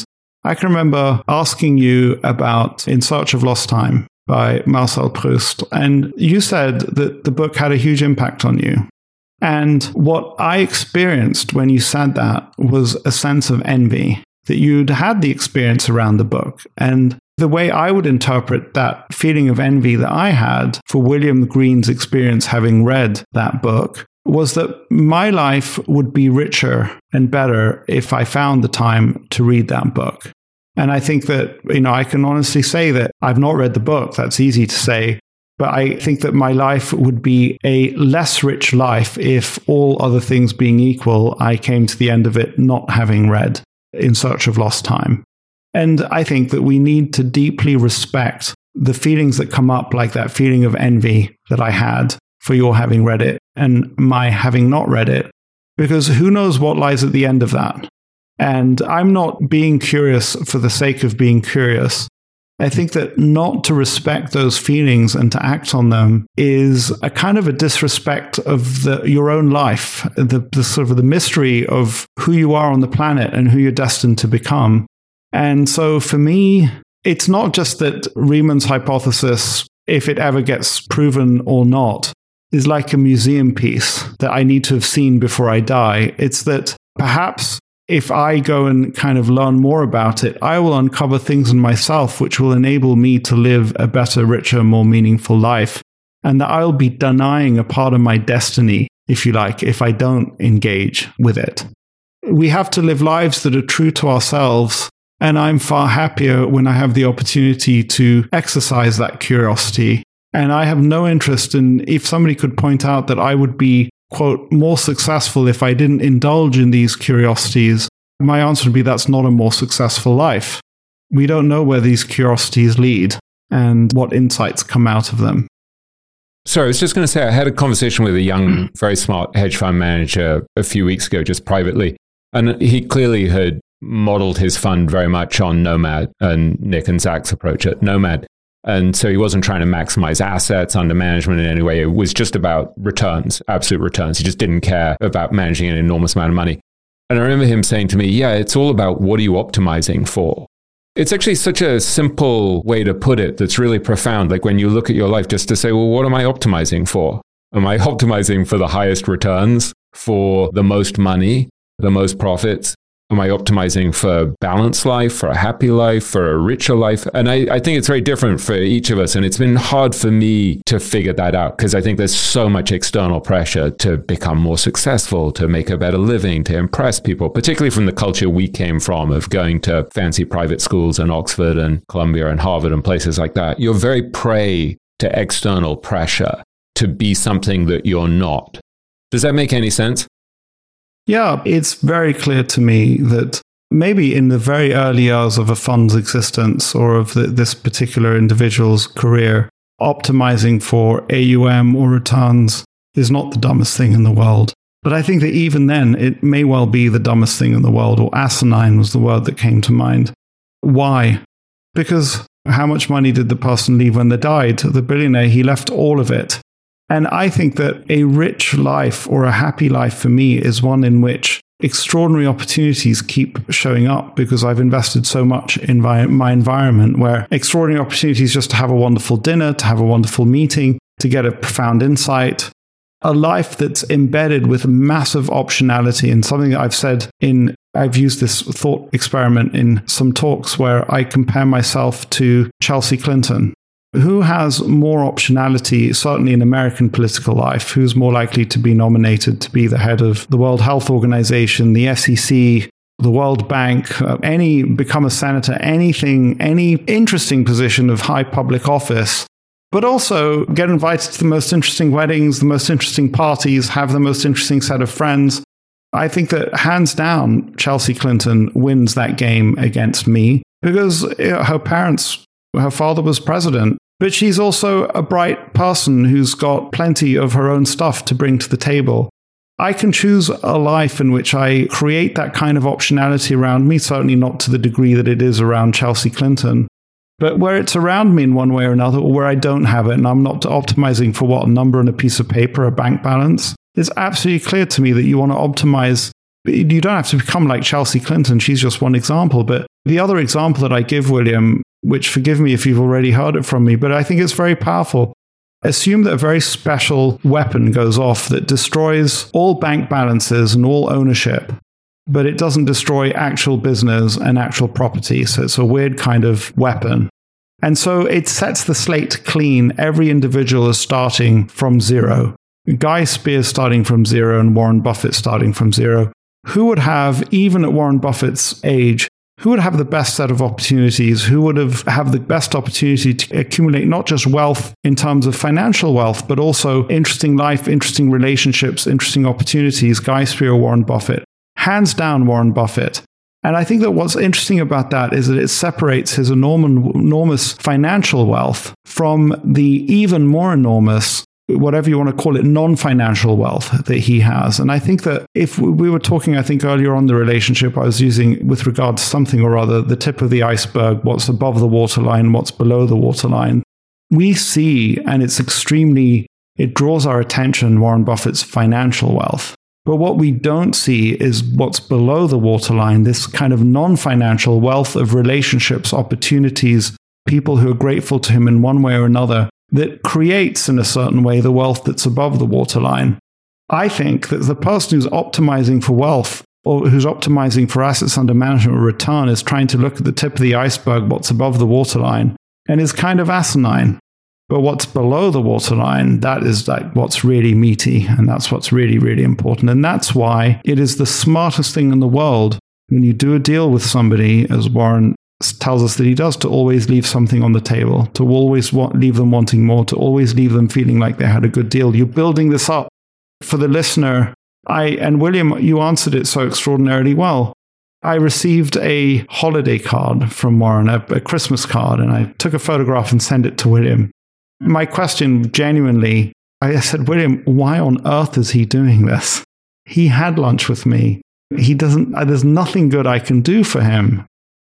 I can remember asking you about In Search of Lost Time by Marcel Proust, and you said that the book had a huge impact on you. And what I experienced when you said that was a sense of envy, that you'd had the experience around the book. And the way I would interpret that feeling of envy that I had for William Green's experience having read that book was that my life would be richer and better if I found the time to read that book. And I think that, I can honestly say that I've not read the book. That's easy to say. But I think that my life would be a less rich life if, all other things being equal, I came to the end of it not having read In Search of Lost Time. And I think that we need to deeply respect the feelings that come up, like that feeling of envy that I had for your having read it and my having not read it, because who knows what lies at the end of that. And I'm not being curious for the sake of being curious. I think that not to respect those feelings and to act on them is a kind of a disrespect of your own life, the sort of the mystery of who you are on the planet and who you're destined to become. And so for me, it's not just that Riemann's hypothesis, if it ever gets proven or not, is like a museum piece that I need to have seen before I die. It's that perhaps if I go and kind of learn more about it, I will uncover things in myself which will enable me to live a better, richer, more meaningful life. And that I'll be denying a part of my destiny, if you like, if I don't engage with it. We have to live lives that are true to ourselves. And I'm far happier when I have the opportunity to exercise that curiosity. And I have no interest in, if somebody could point out that I would be, quote, more successful if I didn't indulge in these curiosities, my answer would be that's not a more successful life. We don't know where these curiosities lead and what insights come out of them.
Sorry, I was just going to say, I had a conversation with a young, very smart hedge fund manager a few weeks ago, just privately. And he clearly had modeled his fund very much on Nomad and Nick and Zach's approach at Nomad. And so he wasn't trying to maximize assets under management in any way. It was just about returns, absolute returns. He just didn't care about managing an enormous amount of money. And I remember him saying to me, yeah, it's all about what are you optimizing for? It's actually such a simple way to put it that's really profound. Like when you look at your life, just to say, well, what am I optimizing for? Am I optimizing for the highest returns, for the most money, the most profits? Am I optimizing for a balanced life, for a happy life, for a richer life? And I think it's very different for each of us. And it's been hard for me to figure that out because I think there's so much external pressure to become more successful, to make a better living, to impress people, particularly from the culture we came from of going to fancy private schools in Oxford and Columbia and Harvard and places like that. You're very prey to external pressure to be something that you're not. Does that make any sense?
Yeah, it's very clear to me that maybe in the very early years of a fund's existence or of this particular individual's career, optimizing for AUM or returns is not the dumbest thing in the world. But I think that even then, it may well be the dumbest thing in the world, or asinine was the word that came to mind. Why? Because how much money did the person leave when they died? The billionaire, he left all of it. And I think that a rich life or a happy life for me is one in which extraordinary opportunities keep showing up because I've invested so much in my environment, where extraordinary opportunities just to have a wonderful dinner, to have a wonderful meeting, to get a profound insight, a life that's embedded with massive optionality. And something that I've used this thought experiment in some talks where I compare myself to Chelsea Clinton. Who has more optionality, certainly in American political life? Who's more likely to be nominated to be the head of the World Health Organization, the SEC, the World Bank, become a senator, anything, any interesting position of high public office, but also get invited to the most interesting weddings, the most interesting parties, have the most interesting set of friends? I think that hands down, Chelsea Clinton wins that game against me because her father was president. But she's also a bright person who's got plenty of her own stuff to bring to the table. I can choose a life in which I create that kind of optionality around me, certainly not to the degree that it is around Chelsea Clinton, but where it's around me in one way or another, or where I don't have it, and I'm not optimizing for a number on a piece of paper, a bank balance. It's absolutely clear to me that you want to optimize You don't have to become like Chelsea Clinton. She's just one example. But the other example that I give, William, which forgive me if you've already heard it from me, but I think it's very powerful. Assume that a very special weapon goes off that destroys all bank balances and all ownership, but it doesn't destroy actual business and actual property. So it's a weird kind of weapon. And so it sets the slate clean. Every individual is starting from zero. Guy Spears starting from zero and Warren Buffett starting from zero. Who would have, even at Warren Buffett's age, who would have the best set of opportunities? Who would have the best opportunity to accumulate not just wealth in terms of financial wealth, but also interesting life, interesting relationships, interesting opportunities? Guy Spears or Warren Buffett? Hands down, Warren Buffett. And I think that what's interesting about that is that it separates his enormous financial wealth from the even more enormous, whatever you want to call it, non-financial wealth that he has. And I think that if we were talking, I think earlier on the relationship I was using with regard to something or other, the tip of the iceberg, what's above the waterline, what's below the waterline, we see, and it draws our attention, Warren Buffett's financial wealth. But what we don't see is what's below the waterline, this kind of non-financial wealth of relationships, opportunities, people who are grateful to him in one way or another, that creates in a certain way the wealth that's above the waterline. I think that the person who's optimizing for wealth or who's optimizing for assets under management or return is trying to look at the tip of the iceberg, what's above the waterline, and is kind of asinine. But what's below the waterline, that is like what's really meaty, and that's what's really, really important. And that's why it is the smartest thing in the world when you do a deal with somebody, as Warren tells us that he does, to always leave something on the table, to always leave them wanting more, to always leave them feeling like they had a good deal. You're building this up. For the listener, and William, you answered it so extraordinarily well. I received a holiday card from Warren, a Christmas card, and I took a photograph and sent it to William. My question, genuinely, I said, William, why on earth is he doing this? He had lunch with me. There's nothing good I can do for him.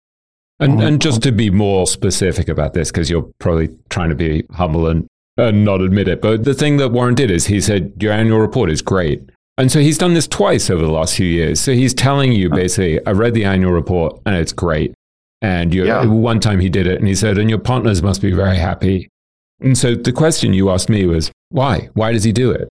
And just to be more specific about this, because you're probably trying to be humble and not admit it, but the thing that Warren did is he said, your annual report is great. And so he's done this twice over the last few years. So he's telling you basically, I read the annual report and it's great. And one time he did it and he said, and your partners must be very happy. And so the question you asked me was, why? Why does he do it?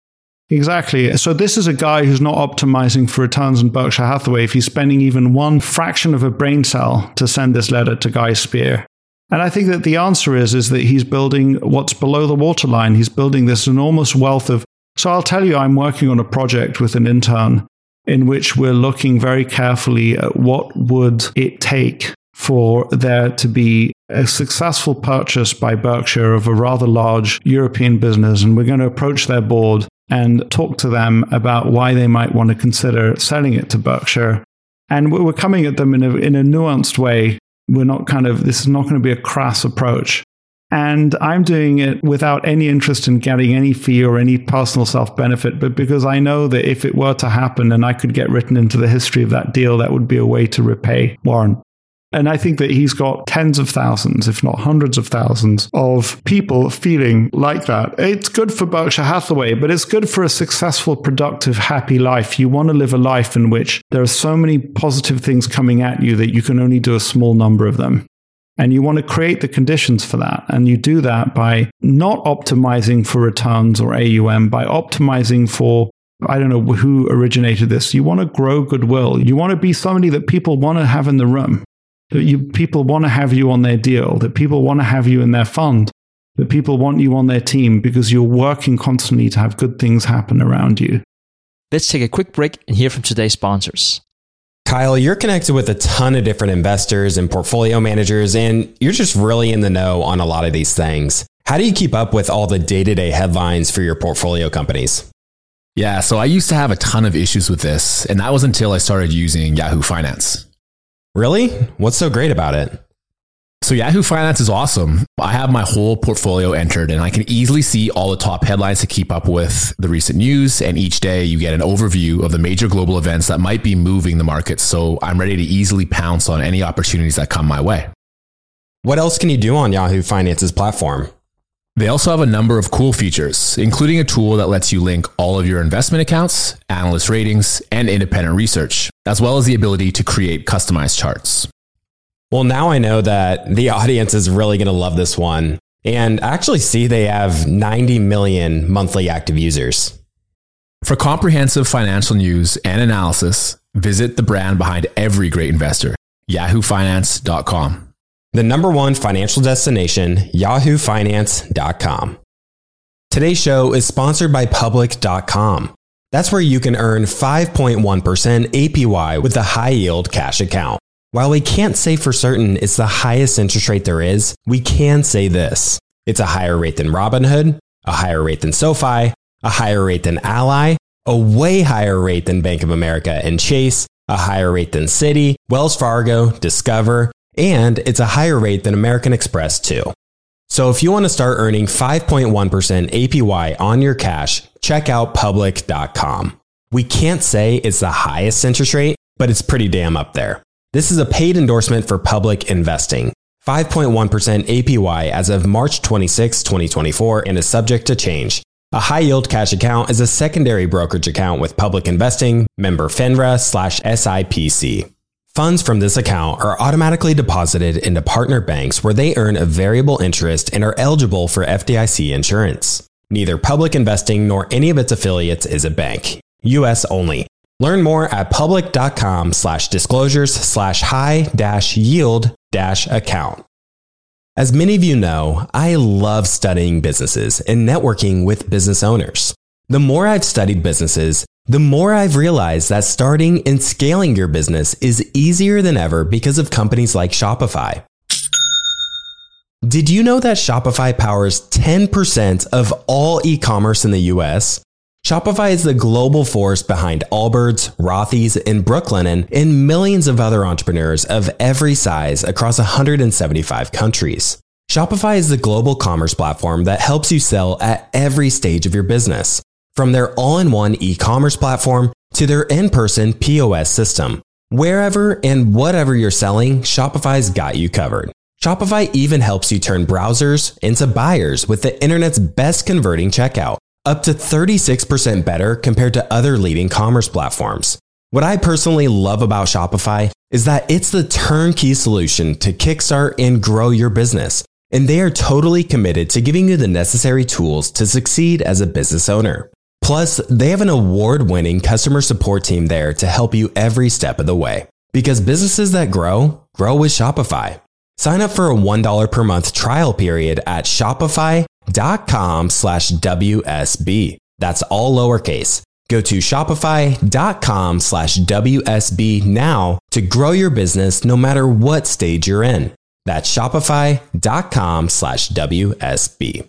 Exactly. So this is a guy who's not optimizing for returns in Berkshire Hathaway if he's spending even one fraction of a brain cell to send this letter to Guy Spears. And I think that the answer is that he's building what's below the waterline. He's building this enormous wealth of... So I'll tell you, I'm working on a project with an intern in which we're looking very carefully at what would it take for there to be a successful purchase by Berkshire of a rather large European business. And we're going to approach their board and talk to them about why they might want to consider selling it to Berkshire. And we're coming at them in a nuanced way. This is not going to be a crass approach. And I'm doing it without any interest in getting any fee or any personal self-benefit, but because I know that if it were to happen and I could get written into the history of that deal, that would be a way to repay Warren. And I think that he's got tens of thousands, if not hundreds of thousands, of people feeling like that. It's good for Berkshire Hathaway, but it's good for a successful, productive, happy life. You want to live a life in which there are so many positive things coming at you that you can only do a small number of them. And you want to create the conditions for that. And you do that by not optimizing for returns or AUM, by optimizing for, I don't know who originated this. You want to grow goodwill. You want to be somebody that people want to have in the room. That people want to have you on their deal, that people want to have you in their fund, that people want you on their team because you're working constantly to have good things happen around you.
Let's take a quick break and hear from today's sponsors.
Kyle, you're connected with a ton of different investors and portfolio managers, and you're just really in the know on a lot of these things. How do you keep up with all the day-to-day headlines for your portfolio companies?
Yeah, so I used to have a ton of issues with this, and that was until I started using Yahoo Finance.
Really? What's so great about it?
So Yahoo Finance is awesome. I have my whole portfolio entered and I can easily see all the top headlines to keep up with the recent news. And each day you get an overview of the major global events that might be moving the markets. So I'm ready to easily pounce on any opportunities that come my way.
What else can you do on Yahoo Finance's platform?
They also have a number of cool features, including a tool that lets you link all of your investment accounts, analyst ratings, and independent research, as well as the ability to create customized charts.
Well, now I know that the audience is really going to love this one. And actually see they have 90 million monthly active users.
For comprehensive financial news and analysis, visit the brand behind every great investor, yahoofinance.com.
The number one financial destination, yahoofinance.com. Today's show is sponsored by Public.com. That's where you can earn 5.1% APY with a high yield cash account. While we can't say for certain it's the highest interest rate there is, we can say this. It's a higher rate than Robinhood, a higher rate than SoFi, a higher rate than Ally, a way higher rate than Bank of America and Chase, a higher rate than Citi, Wells Fargo, Discover, and it's a higher rate than American Express too. So if you want to start earning 5.1% APY on your cash, check out Public.com. We can't say it's the highest interest rate, but it's pretty damn up there. This is a paid endorsement for Public Investing. 5.1% APY as of March 26, 2024 and is subject to change. A high-yield cash account is a secondary brokerage account with Public Investing, member FINRA/SIPC. Funds from this account are automatically deposited into partner banks where they earn a variable interest and are eligible for FDIC insurance. Neither Public Investing nor any of its affiliates is a bank. U.S. only. Learn more at public.com/disclosures/high-yield-account. As many of you know, I love studying businesses and networking with business owners. The more I've studied businesses, the more I've realized that starting and scaling your business is easier than ever because of companies like Shopify. Did you know that Shopify powers 10% of all e-commerce in the US? Shopify is the global force behind Allbirds, Rothy's, and Brooklinen, and millions of other entrepreneurs of every size across 175 countries. Shopify is the global commerce platform that helps you sell at every stage of your business, from their all-in-one e-commerce platform to their in-person POS system. Wherever and whatever you're selling, Shopify's got you covered. Shopify even helps you turn browsers into buyers with the internet's best converting checkout, up to 36% better compared to other leading commerce platforms. What I personally love about Shopify is that it's the turnkey solution to kickstart and grow your business, and they are totally committed to giving you the necessary tools to succeed as a business owner. Plus, they have an award-winning customer support team there to help you every step of the way. Because businesses that grow, grow with Shopify. Sign up for a $1 per month trial period at shopify.com/WSB. That's all lowercase. Go to shopify.com/WSB now to grow your business no matter what stage you're in. That's shopify.com/WSB.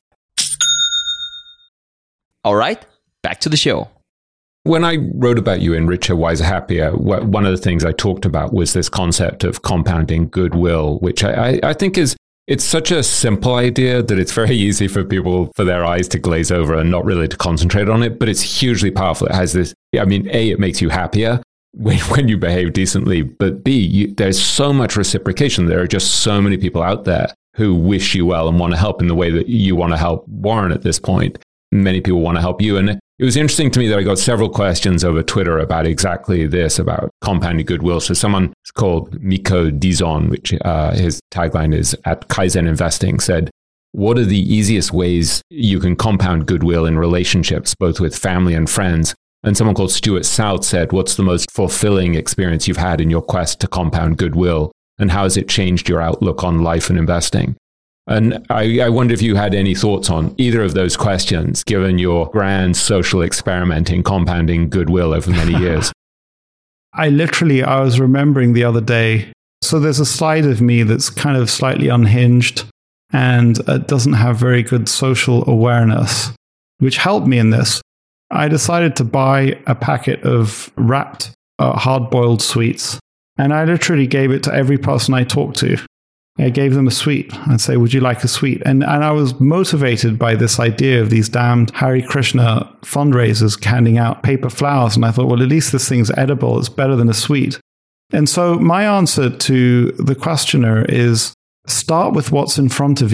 All right, back to the show.
When I wrote about you in Richer, Wiser, Happier, one of the things I talked about was this concept of compounding goodwill, which I think it's such a simple idea that it's very easy for people, for their eyes to glaze over and not really to concentrate on it. But it's hugely powerful. It has this, A, it makes you happier when you behave decently. But B, there's so much reciprocation. There are just so many people out there who wish you well and want to help in the way that you want to help Warren at this point. Many people want to help you. And it was interesting to me that I got several questions over Twitter about exactly this, about compounding goodwill. So someone called Miko Dizon, which his tagline is at Kaizen Investing, said, what are the easiest ways you can compound goodwill in relationships, both with family and friends? And someone called Stuart South said, what's the most fulfilling experience you've had in your quest to compound goodwill? And how has it changed your outlook on life and investing? And I wonder if you had any thoughts on either of those questions, given your grand social experiment in compounding goodwill over many years.
I was remembering the other day, so there's a side of me that's kind of slightly unhinged and doesn't have very good social awareness, which helped me in this. I decided to buy a packet of wrapped hard-boiled sweets, and I literally gave it to every person I talked to. I gave them a sweet. I'd say, would you like a sweet? And I was motivated by this idea of these damned Hare Krishna fundraisers handing out paper flowers. And I thought, well, at least this thing's edible. It's better than a sweet. And so my answer to the questioner is start with what's in front of you.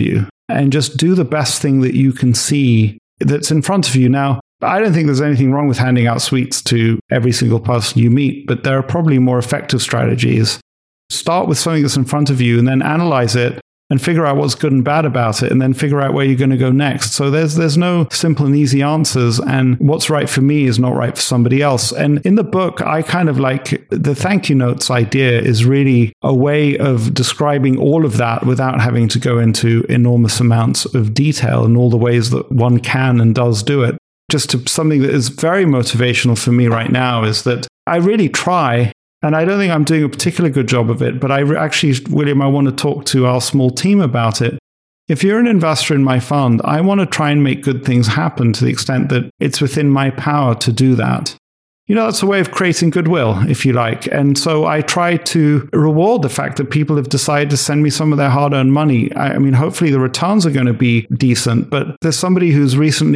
and just do the best thing that you can see that's in front of you. Now, I don't think there's anything wrong with handing out sweets to every single person you meet, but there are probably more effective strategies. Start with something that's in front of you and then analyze it and figure out what's good and bad about it, and then figure out where you're going to go next. So there's no simple and easy answers, and what's right for me is not right for somebody else. And in the book, I kind of like the thank you notes idea is really a way of describing all of that without having to go into enormous amounts of detail and all the ways that one can and does do it. Just to something that is very motivational for me right now is that I really try. And I don't think I'm doing a particularly good job of it, but William, I want to talk to our small team about it. If you're an investor in my fund, I want to try and make good things happen to the extent that it's within my power to do that. That's a way of creating goodwill, if you like. And so I try to reward the fact that people have decided to send me some of their hard-earned money. I mean, hopefully the returns are going to be decent, but there's somebody who's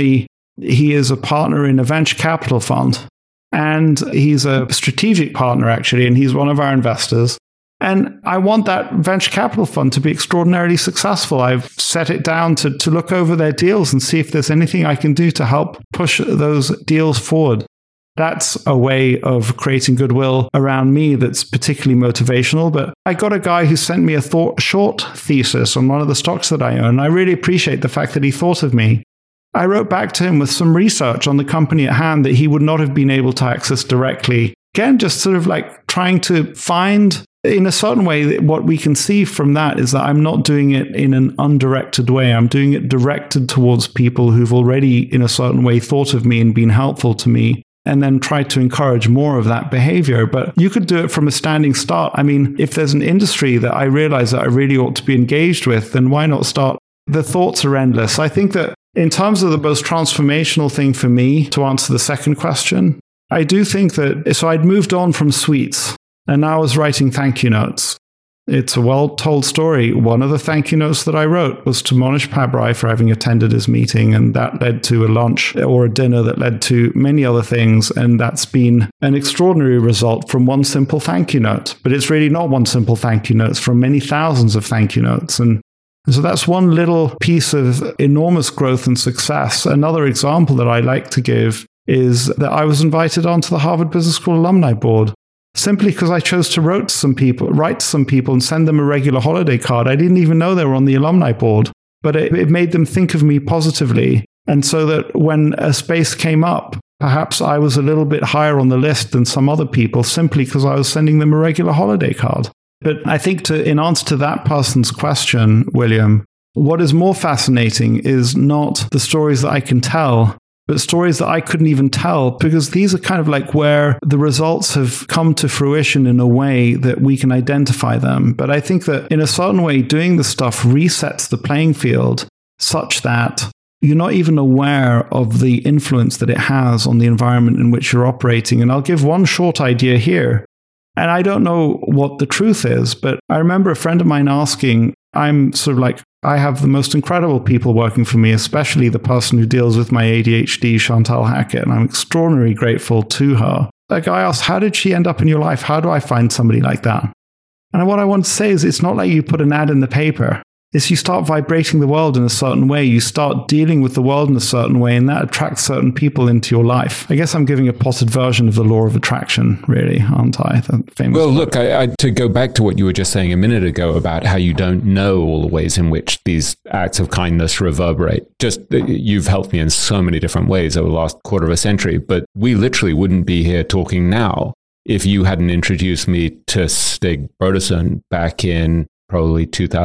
he is a partner in a venture capital fund. And he's a strategic partner, actually, and he's one of our investors. And I want that venture capital fund to be extraordinarily successful. I've set it down to look over their deals and see if there's anything I can do to help push those deals forward. That's a way of creating goodwill around me that's particularly motivational. But I got a guy who sent me a short thesis on one of the stocks that I own. I really appreciate the fact that he thought of me. I wrote back to him with some research on the company at hand that he would not have been able to access directly. Again, just sort of like trying to find, in a certain way, what we can see from that is that I'm not doing it in an undirected way. I'm doing it directed towards people who've already, in a certain way, thought of me and been helpful to me, and then try to encourage more of that behavior. But you could do it from a standing start. I mean, if there's an industry that I realize that I really ought to be engaged with, then why not start? The thoughts are endless. I think that in terms of the most transformational thing for me, to answer the second question, I do think that, so I'd moved on from sweets and now I was writing thank you notes. It's a well-told story. One of the thank you notes that I wrote was to Monish Pabrai for having attended his meeting, and that led to a lunch or a dinner that led to many other things, and that's been an extraordinary result from one simple thank you note. But it's really not one simple thank you note, it's from many thousands of thank you notes. And so that's one little piece of enormous growth and success. Another example that I like to give is that I was invited onto the Harvard Business School Alumni Board simply because I chose to write to some people and send them a regular holiday card. I didn't even know they were on the alumni board, but it made them think of me positively. And so that when a space came up, perhaps I was a little bit higher on the list than some other people simply because I was sending them a regular holiday card. But I think in answer to that person's question, William, what is more fascinating is not the stories that I can tell, but stories that I couldn't even tell, because these are kind of like where the results have come to fruition in a way that we can identify them. But I think that in a certain way, doing the stuff resets the playing field such that you're not even aware of the influence that it has on the environment in which you're operating. And I'll give one short idea here. And I don't know what the truth is, but I remember a friend of mine asking, I'm sort of like, I have the most incredible people working for me, especially the person who deals with my ADHD, Chantal Hackett, and I'm extraordinarily grateful to her. That guy asked, how did she end up in your life? How do I find somebody like that? And what I want to say is, it's not like you put an ad in the paper. It's you start vibrating the world in a certain way. You start dealing with the world in a certain way, and that attracts certain people into your life. I guess I'm giving a potted version of the law of attraction, really, aren't I?
Well, look, to go back to what you were just saying a minute ago about how you don't know all the ways in which these acts of kindness reverberate. Just you've helped me in so many different ways over the last quarter of a century, but we literally wouldn't be here talking now if you hadn't introduced me to Stig Brodersen back in probably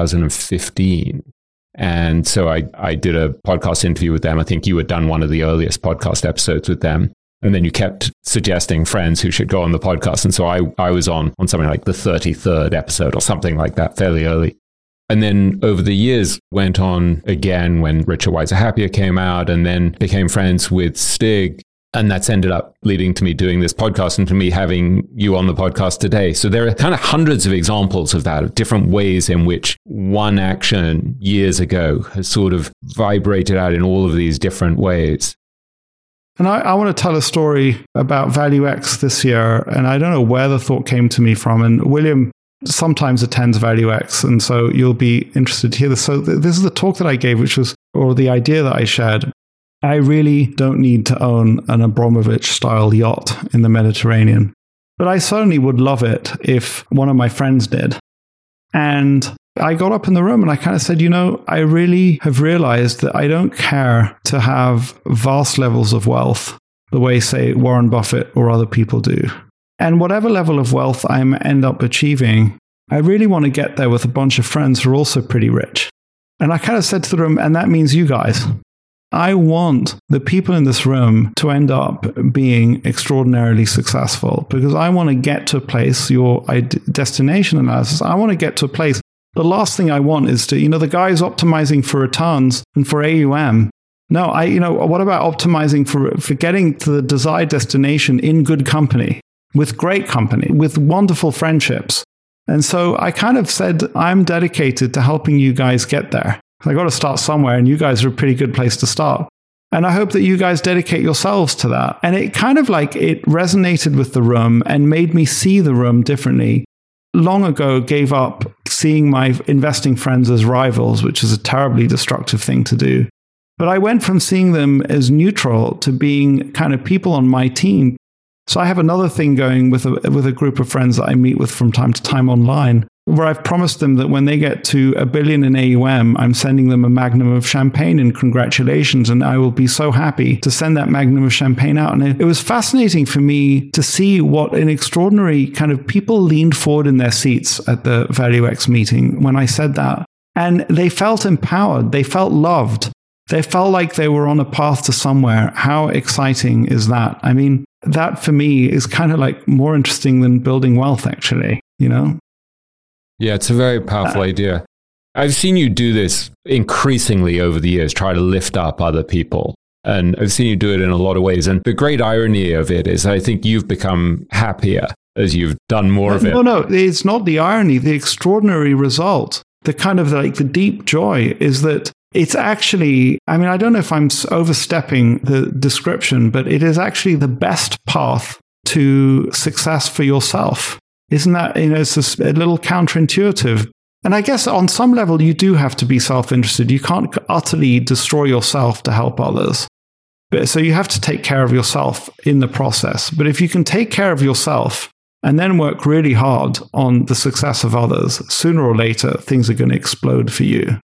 2015. And so I did a podcast interview with them. I think you had done one of the earliest podcast episodes with them. And then you kept suggesting friends who should go on the podcast. And so I was on something like the 33rd episode or something like that, fairly early. And then over the years went on again when Richer, Wiser, Happier came out, and then became friends with Stig. And that's ended up leading to me doing this podcast and to me having you on the podcast today. So there are kind of hundreds of examples of that, of different ways in which one action years ago has sort of vibrated out in all of these different ways.
And I want to tell a story about ValueX this year, and I don't know where the thought came to me from. And William, sometimes attends ValueX, and so you'll be interested to hear this. So this is the talk that I gave, or the idea that I shared. I really don't need to own an Abramovich-style yacht in the Mediterranean, but I certainly would love it if one of my friends did. And I got up in the room and I kind of said, I really have realized that I don't care to have vast levels of wealth the way, say, Warren Buffett or other people do. And whatever level of wealth I end up achieving, I really want to get there with a bunch of friends who are also pretty rich. And I kind of said to the room, and that means you guys. I want the people in this room to end up being extraordinarily successful because I want to get to a place, your destination analysis, I want to get to a place. The last thing I want is to, the guys optimizing for returns and for AUM. No, what about optimizing for getting to the desired destination in good company, with great company, with wonderful friendships? And so I kind of said, I'm dedicated to helping you guys get there. I got to start somewhere, and you guys are a pretty good place to start. And I hope that you guys dedicate yourselves to that. And it kind of it resonated with the room and made me see the room differently. Long ago, gave up seeing my investing friends as rivals, which is a terribly destructive thing to do. But I went from seeing them as neutral to being kind of people on my team. So I have another thing going with a group of friends that I meet with from time to time online, where I've promised them that when they get to $1 billion in AUM, I'm sending them a magnum of champagne in congratulations, and I will be so happy to send that magnum of champagne out. And it was fascinating for me to see what an extraordinary kind of people leaned forward in their seats at the ValueX meeting when I said that. And they felt empowered. They felt loved. They felt like they were on a path to somewhere. How exciting is that? I mean, that for me is kind of more interesting than building wealth, actually,
Yeah, it's a very powerful idea. I've seen you do this increasingly over the years, try to lift up other people. And I've seen you do it in a lot of ways. And the great irony of it is I think you've become happier as you've done more of it.
No, it's not the irony. The extraordinary result, the kind of the deep joy is that it's actually, I don't know if I'm overstepping the description, but it is actually the best path to success for yourself. Isn't that, it's a little counterintuitive. And I guess on some level, you do have to be self-interested. You can't utterly destroy yourself to help others. So you have to take care of yourself in the process. But if you can take care of yourself and then work really hard on the success of others, sooner or later, things are going to explode for you.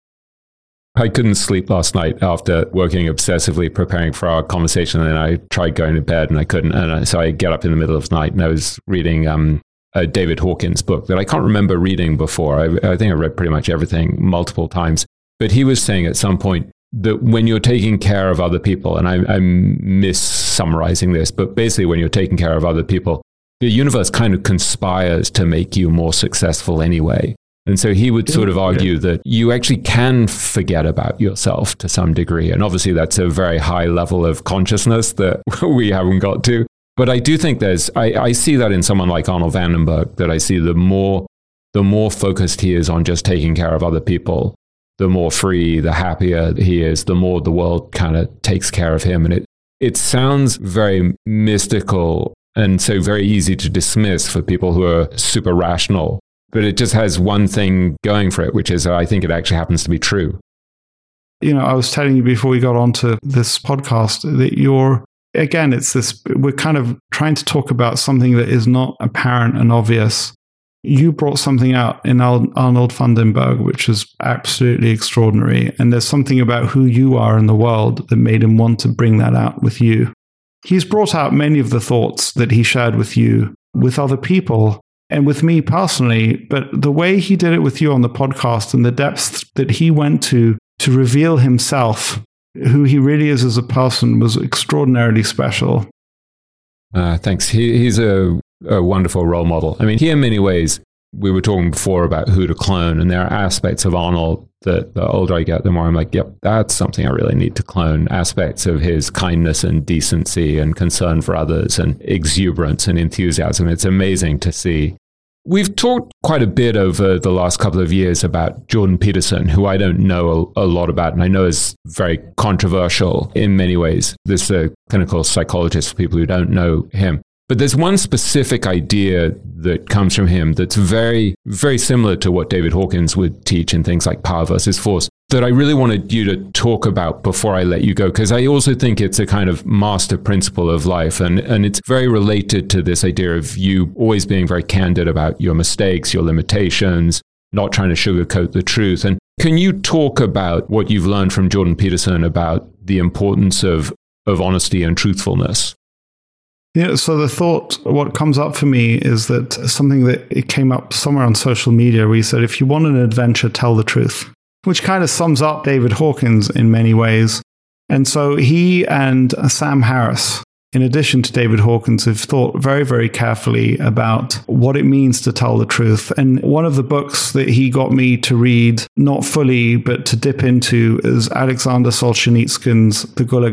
I couldn't sleep last night after working obsessively preparing for our conversation. And then I tried going to bed and I couldn't. And so I get up in the middle of the night and I was reading a David Hawkins book that I can't remember reading before. I think I read pretty much everything multiple times. But he was saying at some point that when you're taking care of other people, and I'm mis-summarizing this, but basically when you're taking care of other people, the universe kind of conspires to make you more successful anyway. And so he would sort of argue that you actually can forget about yourself to some degree. And obviously that's a very high level of consciousness that we haven't got to. But I do think I see that in someone like Arnold Vandenberg, that I see the more focused he is on just taking care of other people, the more free, the happier he is, the more the world kind of takes care of him. And it sounds very mystical and so very easy to dismiss for people who are super rational. But it just has one thing going for it, which is I think it actually happens to be true.
I was telling you before we got onto this podcast that again, it's this, we're kind of trying to talk about something that is not apparent and obvious. You brought something out in Arnold Vandenberg, which is absolutely extraordinary. And there's something about who you are in the world that made him want to bring that out with you. He's brought out many of the thoughts that he shared with you, with other people, and with me personally. But the way he did it with you on the podcast and the depths that he went to reveal himself, who he really is as a person, was extraordinarily special.
Thanks. He's a wonderful role model. I mean, he in many ways, we were talking before about who to clone, and there are aspects of Arnold that the older I get, the more I'm like, yep, that's something I really need to clone. Aspects of his kindness and decency and concern for others and exuberance and enthusiasm. It's amazing to see. We've talked quite a bit over the last couple of years about Jordan Peterson, who I don't know a lot about, and I know is very controversial in many ways. This is a clinical psychologist for people who don't know him. But there's one specific idea that comes from him that's very, very similar to what David Hawkins would teach in things like Power versus Force that I really wanted you to talk about before I let you go, because I also think it's a kind of master principle of life. And it's very related to this idea of you always being very candid about your mistakes, your limitations, not trying to sugarcoat the truth. And can you talk about what you've learned from Jordan Peterson about the importance of honesty and truthfulness?
Yeah, so the thought, what comes up for me is that something that it came up somewhere on social media where he said, if you want an adventure, tell the truth, which kind of sums up David Hawkins in many ways. And so he and Sam Harris, in addition to David Hawkins, have thought very, very carefully about what it means to tell the truth. And one of the books that he got me to read, not fully, but to dip into, is Alexander Solzhenitsyn's The Gulag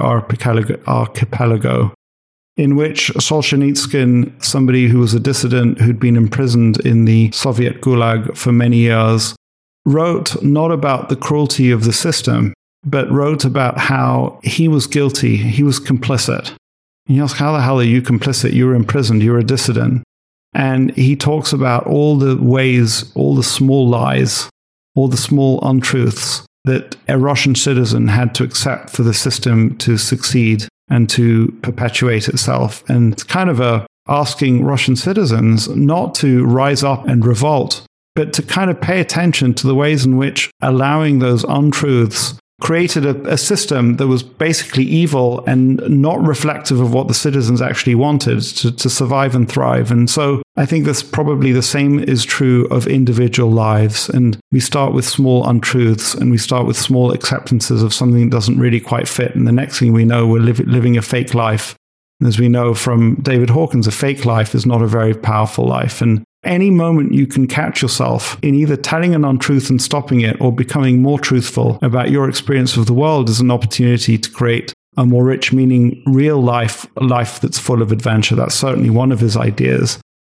Archipelago, in which Solzhenitsyn, somebody who was a dissident who'd been imprisoned in the Soviet Gulag for many years, wrote not about the cruelty of the system, but wrote about how he was guilty, he was complicit. And you ask, how the hell are you complicit? You were imprisoned, you were a dissident. And he talks about all the ways, all the small lies, all the small untruths that a Russian citizen had to accept for the system to succeed and to perpetuate itself. And it's kind of asking Russian citizens not to rise up and revolt, but to kind of pay attention to the ways in which allowing those untruths created a system that was basically evil and not reflective of what the citizens actually wanted to survive and thrive. And so I think that's probably the same is true of individual lives. And we start with small untruths and we start with small acceptances of something that doesn't really quite fit. And the next thing we know, we're living a fake life. And as we know from David Hawkins, a fake life is not a very powerful life. And any moment you can catch yourself in either telling an untruth and stopping it or becoming more truthful about your experience of the world is an opportunity to create a more rich, meaning real life that's full of adventure. That's certainly one of his ideas.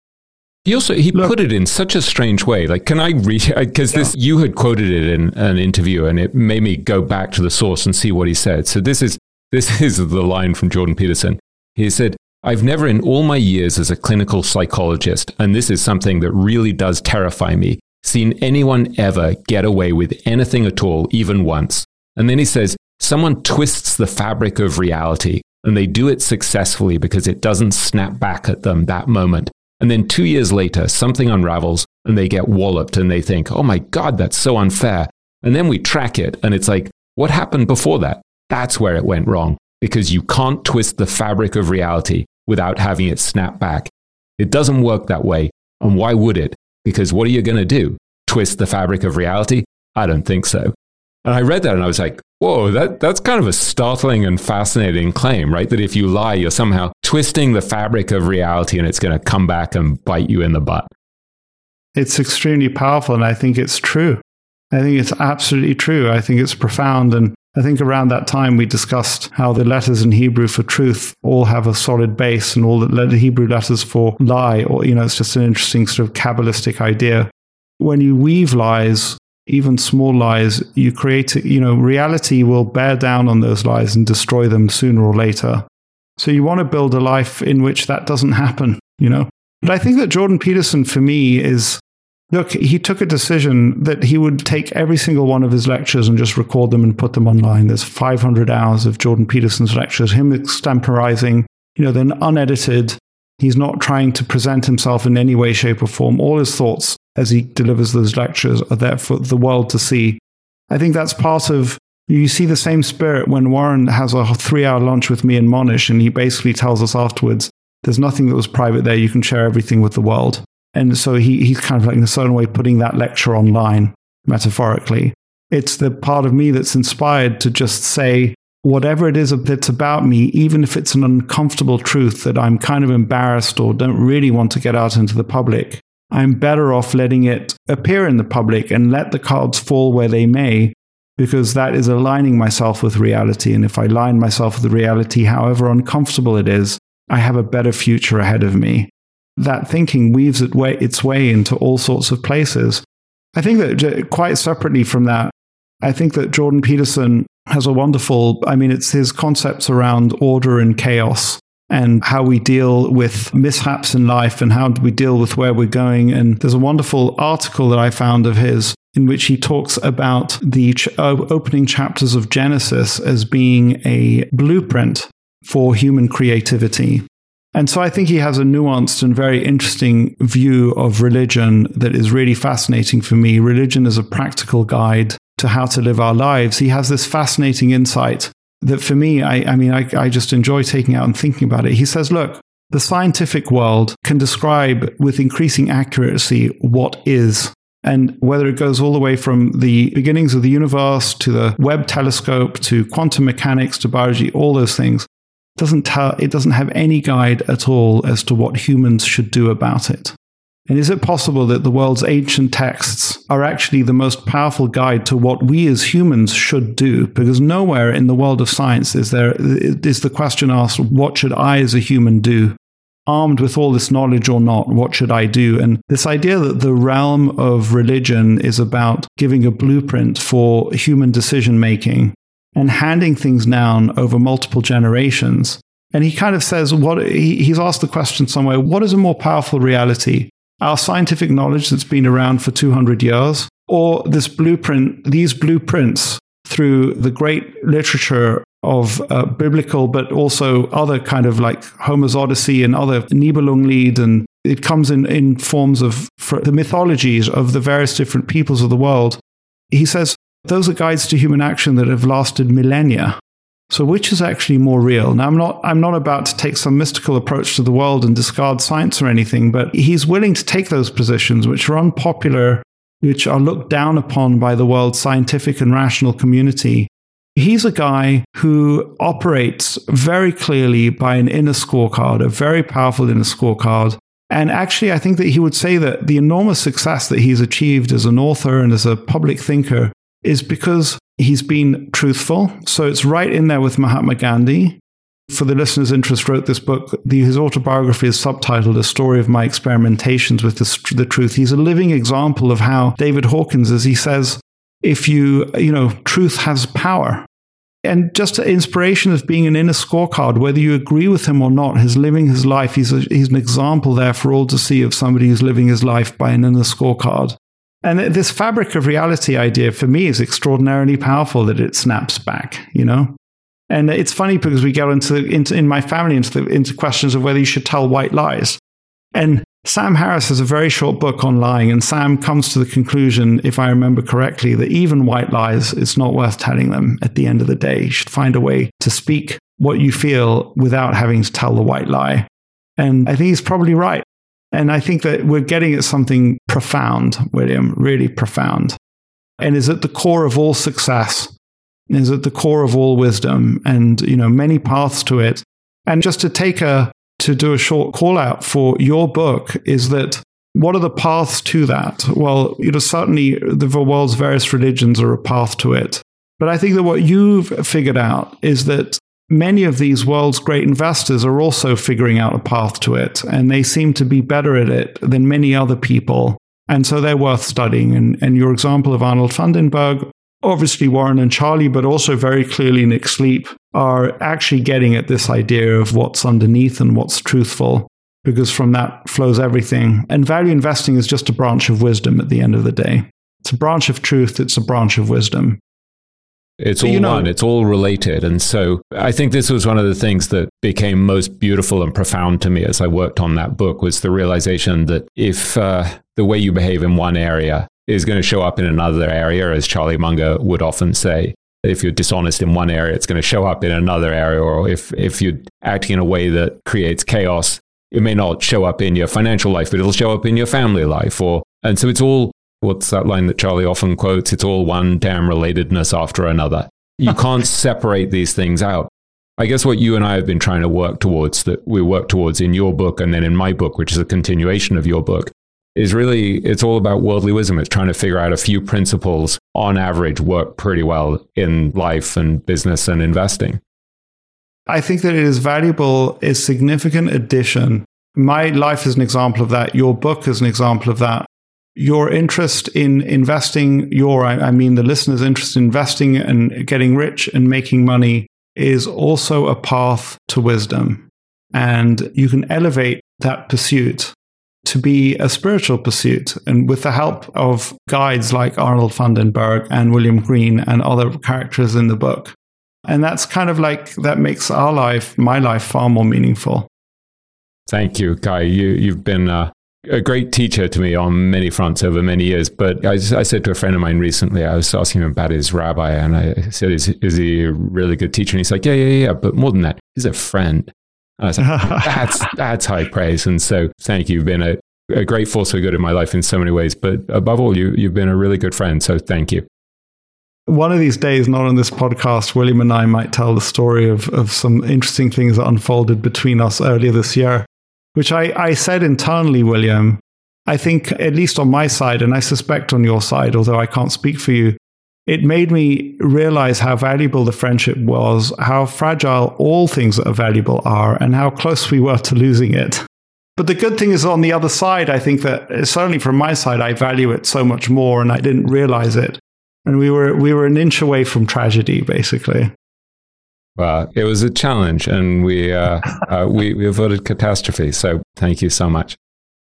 He put it in such a strange way. Like, can I read it? Because you had quoted it in an interview and it made me go back to the source and see what he said. So this is the line from Jordan Peterson. He said, "I've never in all my years as a clinical psychologist, and this is something that really does terrify me, seen anyone ever get away with anything at all, even once." And then he says, "Someone twists the fabric of reality, and they do it successfully because it doesn't snap back at them that moment. And then 2 years later, something unravels, and they get walloped, and they think, oh my God, that's so unfair. And then we track it, and it's like, what happened before that? That's where it went wrong, because you can't twist the fabric of reality without having it snap back. It doesn't work that way. And why would it? Because what are you going to do? Twist the fabric of reality? I don't think so." And I read that and I was like, whoa, that's kind of a startling and fascinating claim, right? That if you lie, you're somehow twisting the fabric of reality and it's going to come back and bite you in the butt.
It's extremely powerful, and I think it's true. I think it's absolutely true. I think it's profound. And I think around that time we discussed how the letters in Hebrew for truth all have a solid base, and all the Hebrew letters for lie, or, it's just an interesting sort of Kabbalistic idea. When you weave lies, even small lies, you create, reality will bear down on those lies and destroy them sooner or later. So you want to build a life in which that doesn't happen, But I think that Jordan Peterson, for me, look, he took a decision that he would take every single one of his lectures and just record them and put them online. There's 500 hours of Jordan Peterson's lectures, him extemporizing, they're unedited. He's not trying to present himself in any way, shape, or form. All his thoughts as he delivers those lectures are there for the world to see. I think that's part of, you see the same spirit when Warren has a 3-hour lunch with me and Monish, and he basically tells us afterwards, there's nothing that was private there. You can share everything with the world. And so he's kind of like in a certain way putting that lecture online, metaphorically. It's the part of me that's inspired to just say, whatever it is that's about me, even if it's an uncomfortable truth that I'm kind of embarrassed or don't really want to get out into the public, I'm better off letting it appear in the public and let the cards fall where they may, because that is aligning myself with reality. And if I align myself with the reality, however uncomfortable it is, I have a better future ahead of me. That thinking weaves its way into all sorts of places. I think that quite separately from that, I think that Jordan Peterson has a wonderful, it's his concepts around order and chaos and how we deal with mishaps in life and how we deal with where we're going. And there's a wonderful article that I found of his in which he talks about the opening chapters of Genesis as being a blueprint for human creativity. And so I think he has a nuanced and very interesting view of religion that is really fascinating for me. Religion is a practical guide to how to live our lives. He has this fascinating insight that for me, I just enjoy taking out and thinking about it. He says, look, the scientific world can describe with increasing accuracy what is, and whether it goes all the way from the beginnings of the universe to the Webb telescope to quantum mechanics to biology, all those things, it doesn't have any guide at all as to what humans should do about it. And is it possible that the world's ancient texts are actually the most powerful guide to what we as humans should do? Because nowhere in the world of science is the question asked, what should I as a human do? Armed with all this knowledge or not, what should I do? And this idea that the realm of religion is about giving a blueprint for human decision-making and handing things down over multiple generations. And he kind of says, he's asked the question somewhere, what is a more powerful reality? Our scientific knowledge that's been around for 200 years, or these blueprints through the great literature of biblical, but also other kind of like Homer's Odyssey and other Nibelungenlied, and it comes in forms of the mythologies of the various different peoples of the world. He says, those are guides to human action that have lasted millennia. So which is actually more real? Now, I'm not about to take some mystical approach to the world and discard science or anything, but he's willing to take those positions which are unpopular, which are looked down upon by the world's scientific and rational community. He's a guy who operates very clearly by an inner scorecard, a very powerful inner scorecard. And actually, I think that he would say that the enormous success that he's achieved as an author and as a public thinker is because he's been truthful. So it's right in there with Mahatma Gandhi. For the listener's interest, wrote this book. His autobiography is subtitled A Story of My Experimentations with the Truth. He's a living example of how David Hawkins, as he says, truth has power. And just an inspiration of being an inner scorecard, whether you agree with him or not, his living his life, he's an example there for all to see of somebody who's living his life by an inner scorecard. And this fabric of reality idea for me is extraordinarily powerful that it snaps back, And it's funny because we get in my family into questions of whether you should tell white lies. And Sam Harris has a very short book on lying, and Sam comes to the conclusion, if I remember correctly, that even white lies, it's not worth telling them at the end of the day. You should find a way to speak what you feel without having to tell the white lie. And I think he's probably right. And I think that we're getting at something profound, William, really profound, and is at the core of all success, is at the core of all wisdom, and, many paths to it. And just to do a short call out for your book is that what are the paths to that? Well, certainly the world's various religions are a path to it. But I think that what you've figured out is that many of these world's great investors are also figuring out a path to it, and they seem to be better at it than many other people. And so they're worth studying. And your example of Arnold Vandenberg, obviously Warren and Charlie, but also very clearly Nick Sleep, are actually getting at this idea of what's underneath and what's truthful, because from that flows everything. And value investing is just a branch of wisdom at the end of the day. It's a branch of truth. It's a branch of wisdom.
It's all one, it's all related. And so I think this was one of the things that became most beautiful and profound to me as I worked on that book, was the realization that if the way you behave in one area is going to show up in another area, as Charlie Munger would often say, if you're dishonest in one area, it's going to show up in another area. Or if you're acting in a way that creates chaos, it may not show up in your financial life, but it'll show up in your family life. And so it's all, what's that line that Charlie often quotes? It's all one damn relatedness after another. You can't separate these things out. I guess what you and I have been trying to work towards, that we work towards in your book and then in my book, which is a continuation of your book, is really, it's all about worldly wisdom. It's trying to figure out a few principles on average work pretty well in life and business and investing.
I think that it is valuable, a significant addition. My life is an example of that. Your book is an example of that. Your interest in investing, the listener's interest in investing and getting rich and making money is also a path to wisdom. and you can elevate that pursuit to be a spiritual pursuit. And with the help of guides like Arnold van den Berg and William Green and other characters in the book. And that's kind of like, that makes my life far more meaningful.
Thank you, Guy. You've been a great teacher to me on many fronts over many years. But I said to a friend of mine recently, I was asking him about his rabbi, and I said, is he a really good teacher? And he's like, yeah. But more than that, he's a friend. And I was like, that's high praise. And so thank you. You've been a great force for good in my life in so many ways. But above all, you've been a really good friend. So thank you.
One of these days, not on this podcast, William and I might tell the story of some interesting things that unfolded between us earlier this year, which I said internally, William, I think at least on my side, and I suspect on your side, although I can't speak for you, it made me realize how valuable the friendship was, how fragile all things that are valuable are, and how close we were to losing it. But the good thing is on the other side, I think that certainly from my side, I value it so much more, and I didn't realize it. And we were an inch away from tragedy, basically.
Well, it was a challenge, and we avoided catastrophe. So thank you so much.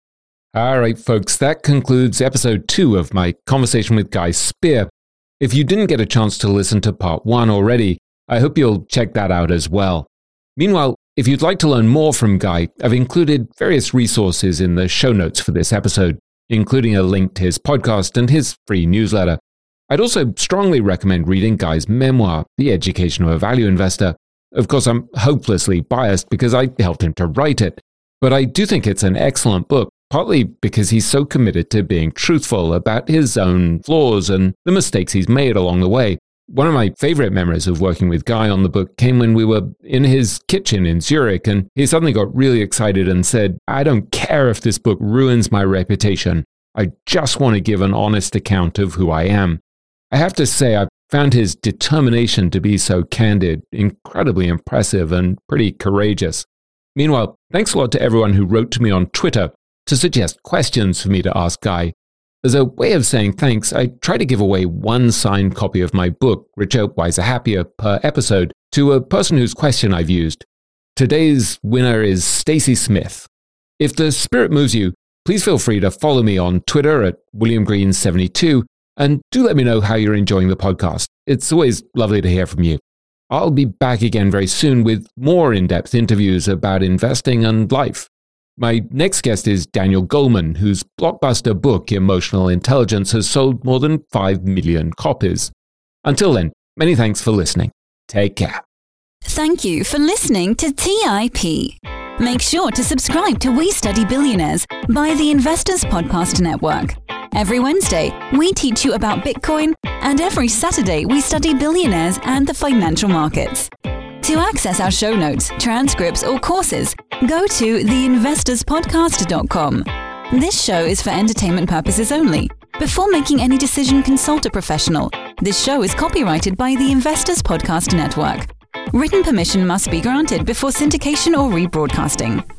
All right, folks, that concludes episode 2 of my conversation with Guy Spier. If you didn't get a chance to listen to part 1 already, I hope you'll check that out as well. Meanwhile, if you'd like to learn more from Guy, I've included various resources in the show notes for this episode, including a link to his podcast and his free newsletter. I'd also strongly recommend reading Guy's memoir, The Education of a Value Investor. Of course, I'm hopelessly biased because I helped him to write it, but I do think it's an excellent book, partly because he's so committed to being truthful about his own flaws and the mistakes he's made along the way. One of my favorite memories of working with Guy on the book came when we were in his kitchen in Zurich, and he suddenly got really excited and said, I don't care if this book ruins my reputation. I just want to give an honest account of who I am. I have to say, I've found his determination to be so candid incredibly impressive and pretty courageous. Meanwhile, thanks a lot to everyone who wrote to me on Twitter to suggest questions for me to ask Guy. As a way of saying thanks, I try to give away one signed copy of my book, Richer, Wiser, Happier, per episode, to a person whose question I've used. Today's winner is Stacy Smith. If the spirit moves you, please feel free to follow me on Twitter at WilliamGreen72, and do let me know how you're enjoying the podcast. It's always lovely to hear from you. I'll be back again very soon with more in-depth interviews about investing and life. My next guest is Daniel Goleman, whose blockbuster book, Emotional Intelligence, has sold more than 5 million copies. Until then, many thanks for listening. Take care.
Thank you for listening to TIP. Make sure to subscribe to We Study Billionaires by the Investors Podcast Network. Every Wednesday, we teach you about Bitcoin, and every Saturday, we study billionaires and the financial markets. To access our show notes, transcripts, or courses, go to theinvestorspodcast.com. This show is for entertainment purposes only. Before making any decision, consult a professional. This show is copyrighted by the Investors Podcast Network. Written permission must be granted before syndication or rebroadcasting.